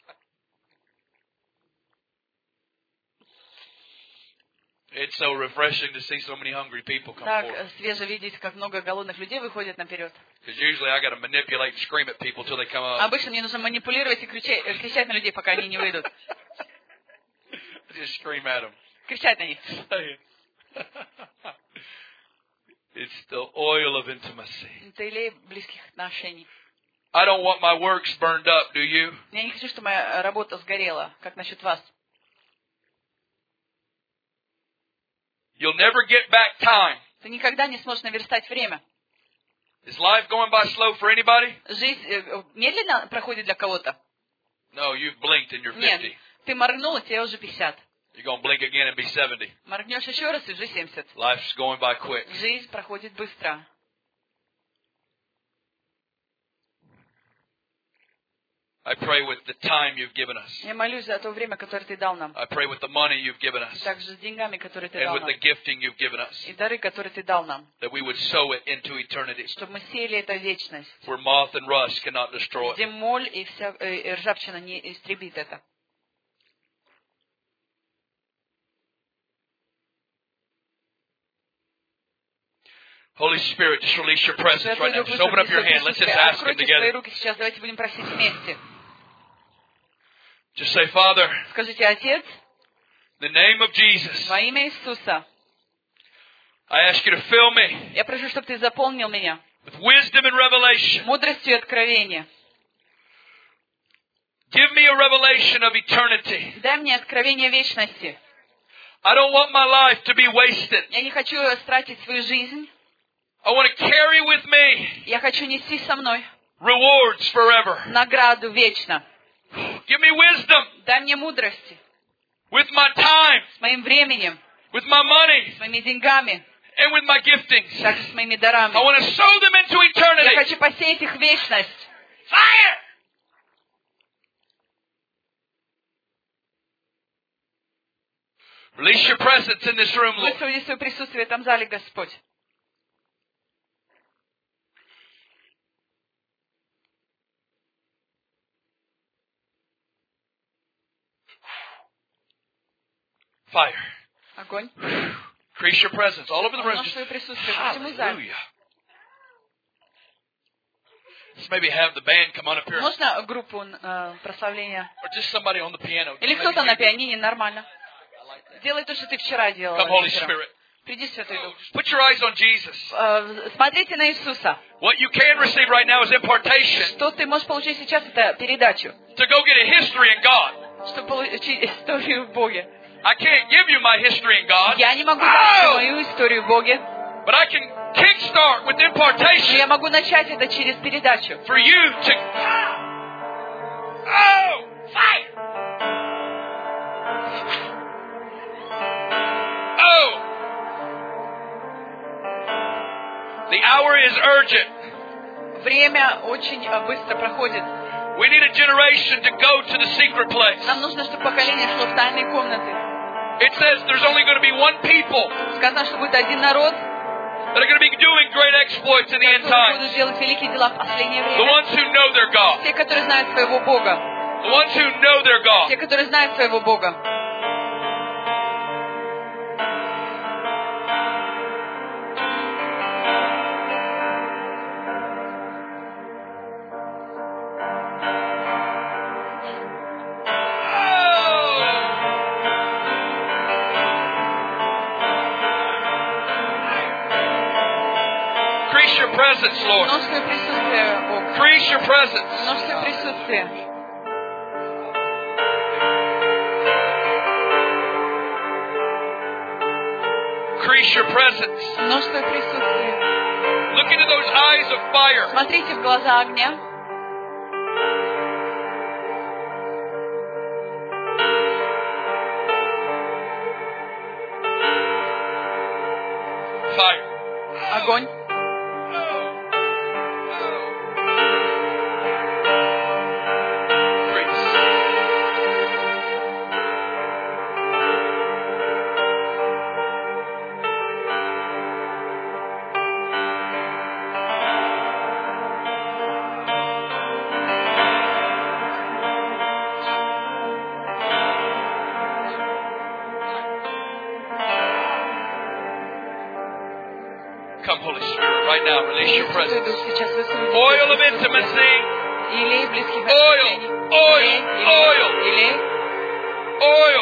It's so refreshing to see so many hungry people come Так forward. свеже видеть, как много голодных людей выходит наперед. Because usually I got to manipulate and scream at people till they come up. Обычно мне нужно манипулировать и кричать на людей, пока они не выйдут. Just scream at them. Кричать на них. It's the oil of intimacy. Это елей близких отношений. I don't want my works burned up, do you? Я не хочу, чтобы моя работа сгорела. Как насчет вас? You'll never get back time. Ты никогда не сможешь наверстать время. Is life going by slow for anybody? Жизнь медленно проходит для кого-то? No, you've blinked and you're 50. Нет. Ты моргнул, и тебе уже 50. You're going to blink again and be 70. Моргнешь еще раз, и уже 70. Life's going by quick. Жизнь проходит быстро. I pray with the time you've given us. Я молюсь за то время, которое ты дал нам. I pray with the money you've given us. И также с деньгами, которые ты And дал with нам. the gifting you've given us. И дары, которые ты дал нам. That we would sow it into eternity. Чтобы мы сеяли это в вечность. Where moth and rust cannot destroy Где it. моль и ржавчина не истребит это. Holy Spirit, just release your presence right now. Just open up your hand. Let's just ask Him Откройте свои together. руки сейчас, давайте будем просить вместе. Just say, Father, Скажите, Отец, in the name of Jesus, во имя Иисуса, I ask you to fill me я прошу, чтобы ты заполнил меня with wisdom and revelation. мудростью и откровением. Give me a revelation of eternity. Дай мне откровение вечности. I don't want my life to be wasted. Я не хочу тратить свою жизнь. I want to carry with me Я хочу нести со мной rewards forever. награду вечно. Give me wisdom Дай мне мудрости with my time, с моим временем, with my money, с моими деньгами, and with my giftings. также с моими дарами. I want to sow them into Я eternity. хочу посеять их в вечность. Fire! Release your presence in this room, Lord. Высвободи свое присутствие в этом зале, Господь. Fire. Огонь. Increase your presence all over the room. Умножь свое присутствие по всему залу. Hallelujah. Let's maybe have the band come on up here. Можно группу прославления? Or just somebody on the piano. Или кто-то на пианине, нормально. Делай то, что ты вчера делал. Come, Holy вечером. Spirit. Приди, Святой Дух. Just put your eyes on Jesus. Смотрите на Иисуса. What you can receive right now is impartation. Что ты можешь получить сейчас, это передачу. To go get a history in God. Чтобы получить историю в Боге. I can't give you my history in God. Я не могу дать мою историю в Боге. But I can kickstart with Но impartation я могу начать это через передачу. for you to... Oh! Fire! Oh! The hour is urgent. Время очень быстро проходит. We need a generation to go to the secret place. Нам нужно, чтобы поколение шло в тайные комнаты. It says there's only going to be one people Сказано, что будет один народ, that are going to be doing great exploits in the end которые times. будут делать великие дела в последнее The время. ones who know their God. Те, которые знают своего Бога. The ones who know their God. Те, которые знают своего Бога. Increase your presence, Lord. Множество присутствия Бога. Increase your presence. Множество присутствия. increase your presence. Множество присутствия. Look into those eyes of fire. Смотрите в глаза огня. Fire. Огонь. Come, Holy Spirit, right now, release your presence. Oil of intimacy. Oil, oil, oil, oil.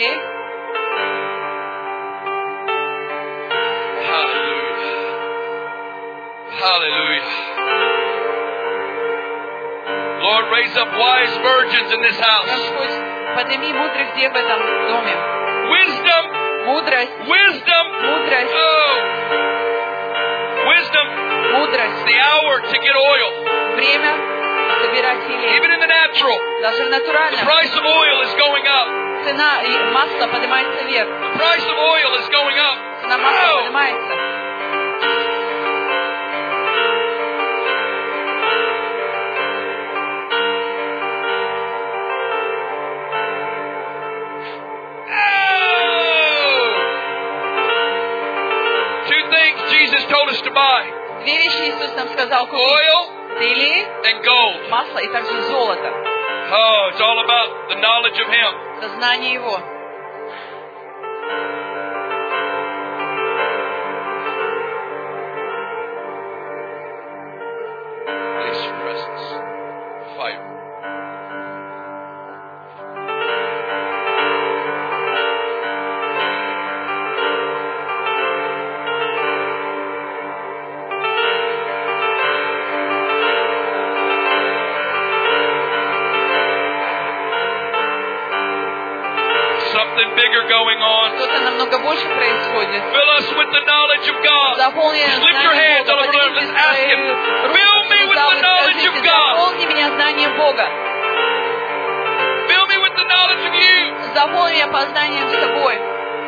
Hallelujah. Hallelujah. Lord, raise up wise virgins in this house. Подними мудрых дев в этом доме. Wisdom. Мудрость. Wisdom. Мудрость. Oh. Wisdom. Мудрость. The hour to get oil. Время собирать елей. Even in the natural. Даже в натуральном. The price of oil is going up. Цена масла поднимается вверх. The price of oil is going up. Цена масла поднимается. Told us to buy. Две вещи Иисус нам сказал купить. Oil елей, and gold. Масло и также золото. Oh, it's all about the knowledge of Him. Это знание Его. Release your presence. Fire. Bigger going on. Что-то намного больше происходит. Fill us with the knowledge of God. Заполни Just lift your hands all over the room. Let's ask Him. Fill me with the knowledge of God. Заполни меня знанием Бога. Fill me with the knowledge of You. Заполни меня познанием с Тобой.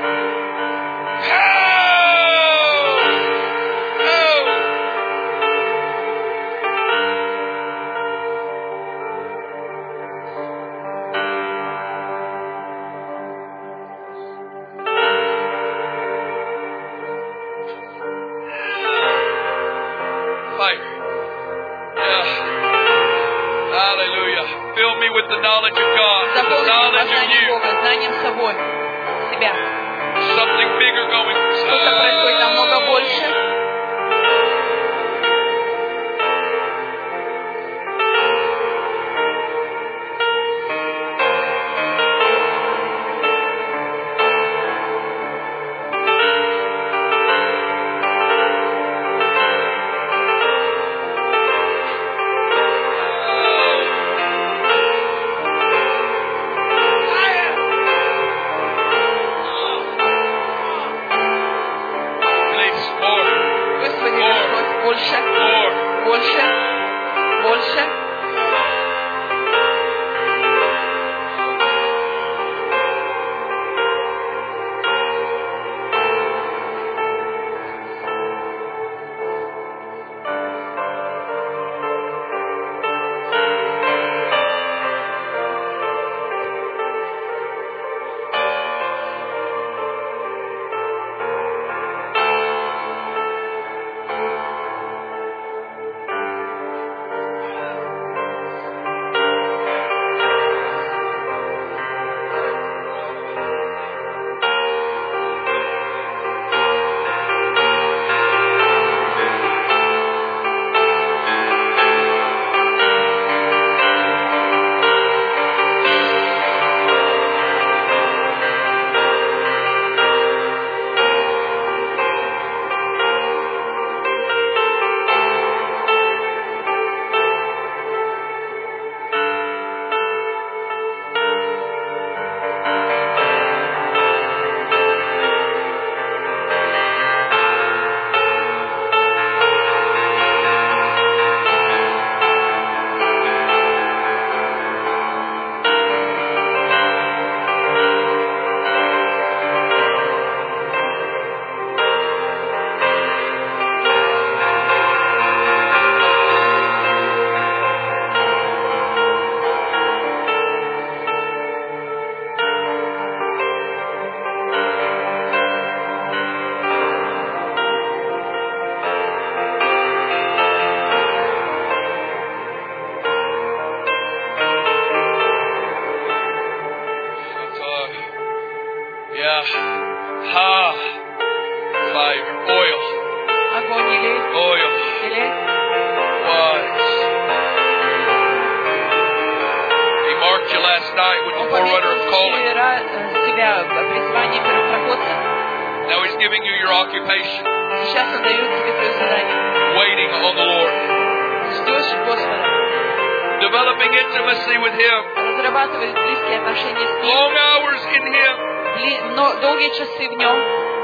With the knowledge of God, the knowledge of You. Знанием собой, себя. Something bigger going on. Что-то происходит намного больше. More. giving you your occupation. Сейчас Он дает тебе твое задание. Waiting on the Lord. Ждешь Господа. Developing intimacy with Him. Разрабатывать близкие отношения с Ним. Long hours in Him. Долгие часы в Нем.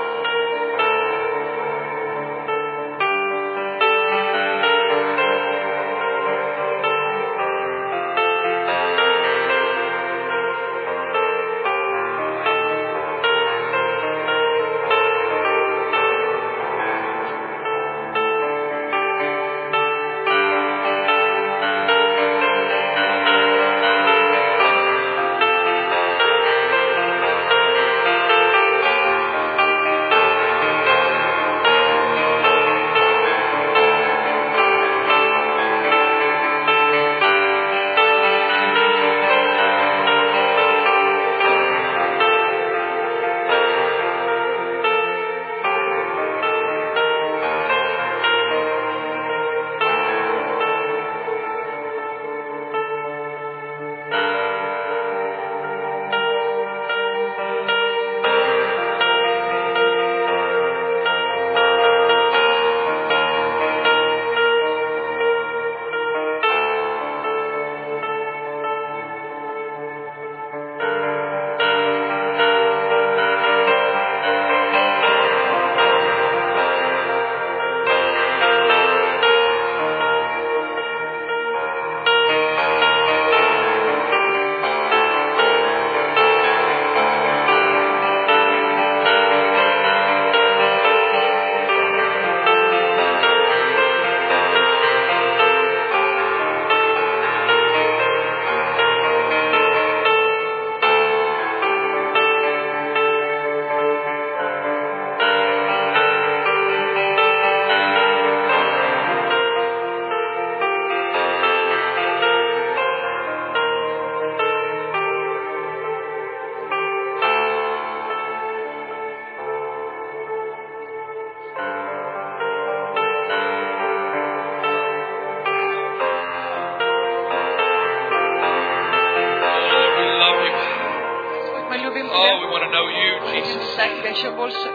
еще больше.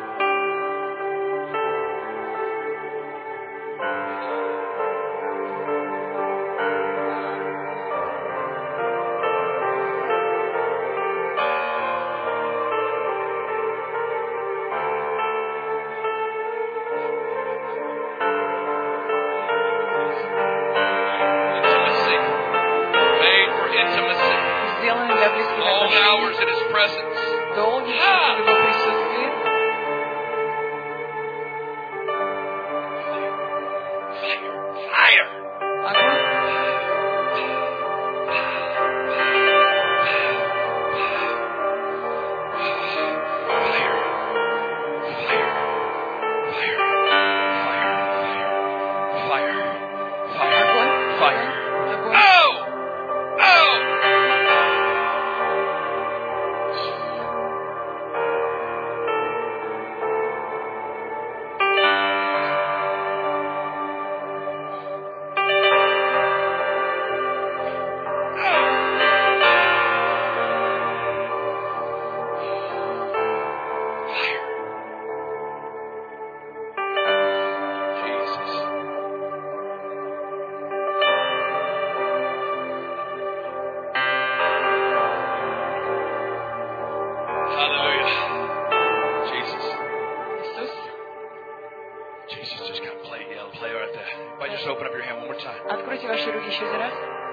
Откройте ваши руки еще один раз.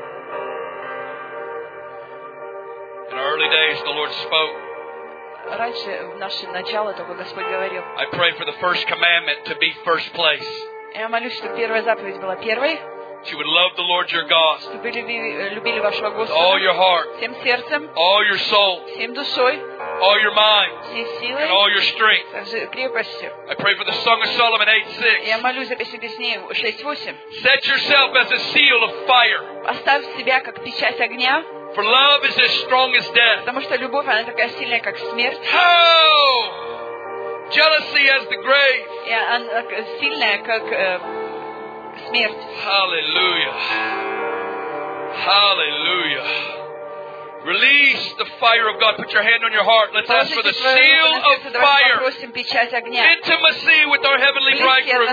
In early days, the Lord spoke. Раньше, в наше начало, только Господь говорил. I pray for the first commandment to be first place. Я молюсь, чтобы первая заповедь была первой. That you would love the Lord your God. Чтобы любили вашего Господа. With all your heart. Всем сердцем. All your soul. Всем душой. All your mind. Всей силой. And all your strength. Также крепостью. I pray for the Song of Solomon 8:6. Я молюсь за песню песней 6:8. Set yourself as a seal of fire. Поставь себя как печать огня. For love is as strong as death. Потому что любовь, она такая сильная, как смерть. Oh! Jealousy as the grave. И она сильная, как смерть. Hallelujah. Hallelujah. Release the fire of God. Put your hand on your heart. Let's ask for the seal of fire. Intimacy with our heavenly bridegroom.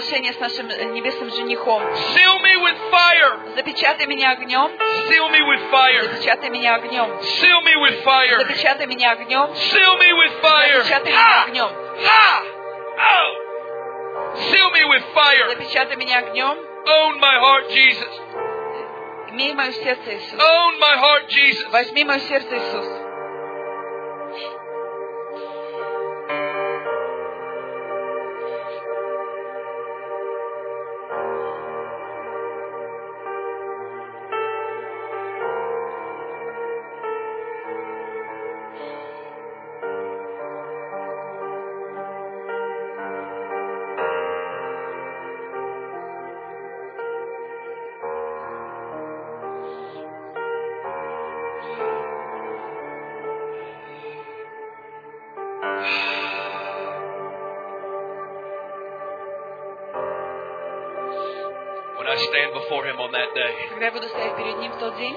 Seal me with fire. Запечатай меня огнем. Seal me with fire. Запечатай меня огнем. Seal me with fire. Запечатай меня огнем. Seal me with fire. Запечатай меня огнем. Oh! Seal me with fire. Запечатай меня огнем. Own my heart, Jesus. Имей мое сердце, Иисус. Own my heart, Jesus. Возьми мое сердце, Иисус. When I stand before Him on that day, Когда я буду стоять перед Ним в тот день,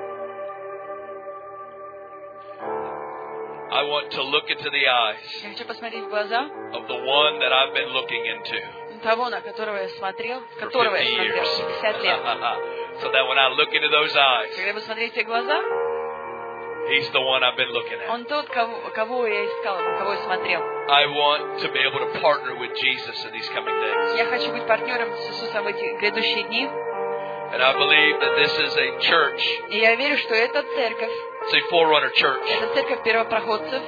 I want to look into the eyes я хочу посмотреть в глаза of the one that I've been looking into того, на которого я смотрел, for которого 50 я смотрел years. 50 лет. So that when I look into those eyes, Когда я буду смотреть в те глаза, He's the one I've been looking at. Он тот, кого я искал, кого я смотрел. I want to be able to partner with Jesus in these coming days. Я хочу быть партнером с Иисусом в эти грядущие дни. And I believe that this is a church. И я верю, что это церковь. It's a forerunner church Это церковь первопроходцев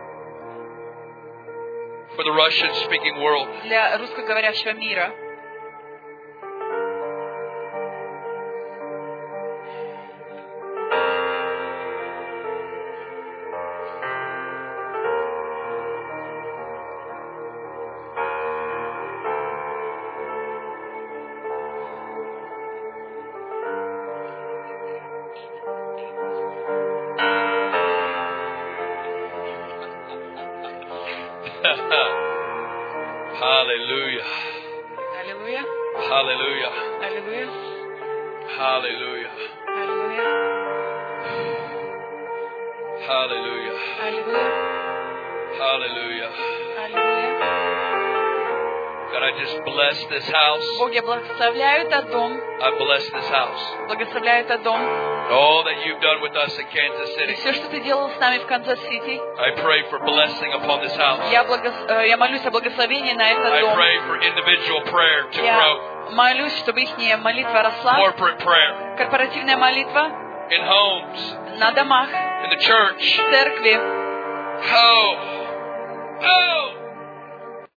for the Russian-speaking world. для русскоговорящего мира. Hallelujah. Аллилуйя. Hallelujah. Аллилуйя. Hallelujah. Аллилуйя. Hallelujah. Аллилуйя. Hallelujah. Аллилуйя. God, I just bless this house. Бог, я благословляю этот дом. I bless this house. Благословляю этот дом. All that you've done with us in Kansas И City. все, что ты делал с нами в Канзас-Сити. I pray for blessing upon this house. Я молюсь о благословении на этот I дом. pray for individual prayer to grow. Я молюсь, чтобы их молитва росла. Corporate prayer. Корпоративная молитва In homes. на домах, In the church. в церкви. Oh. Oh.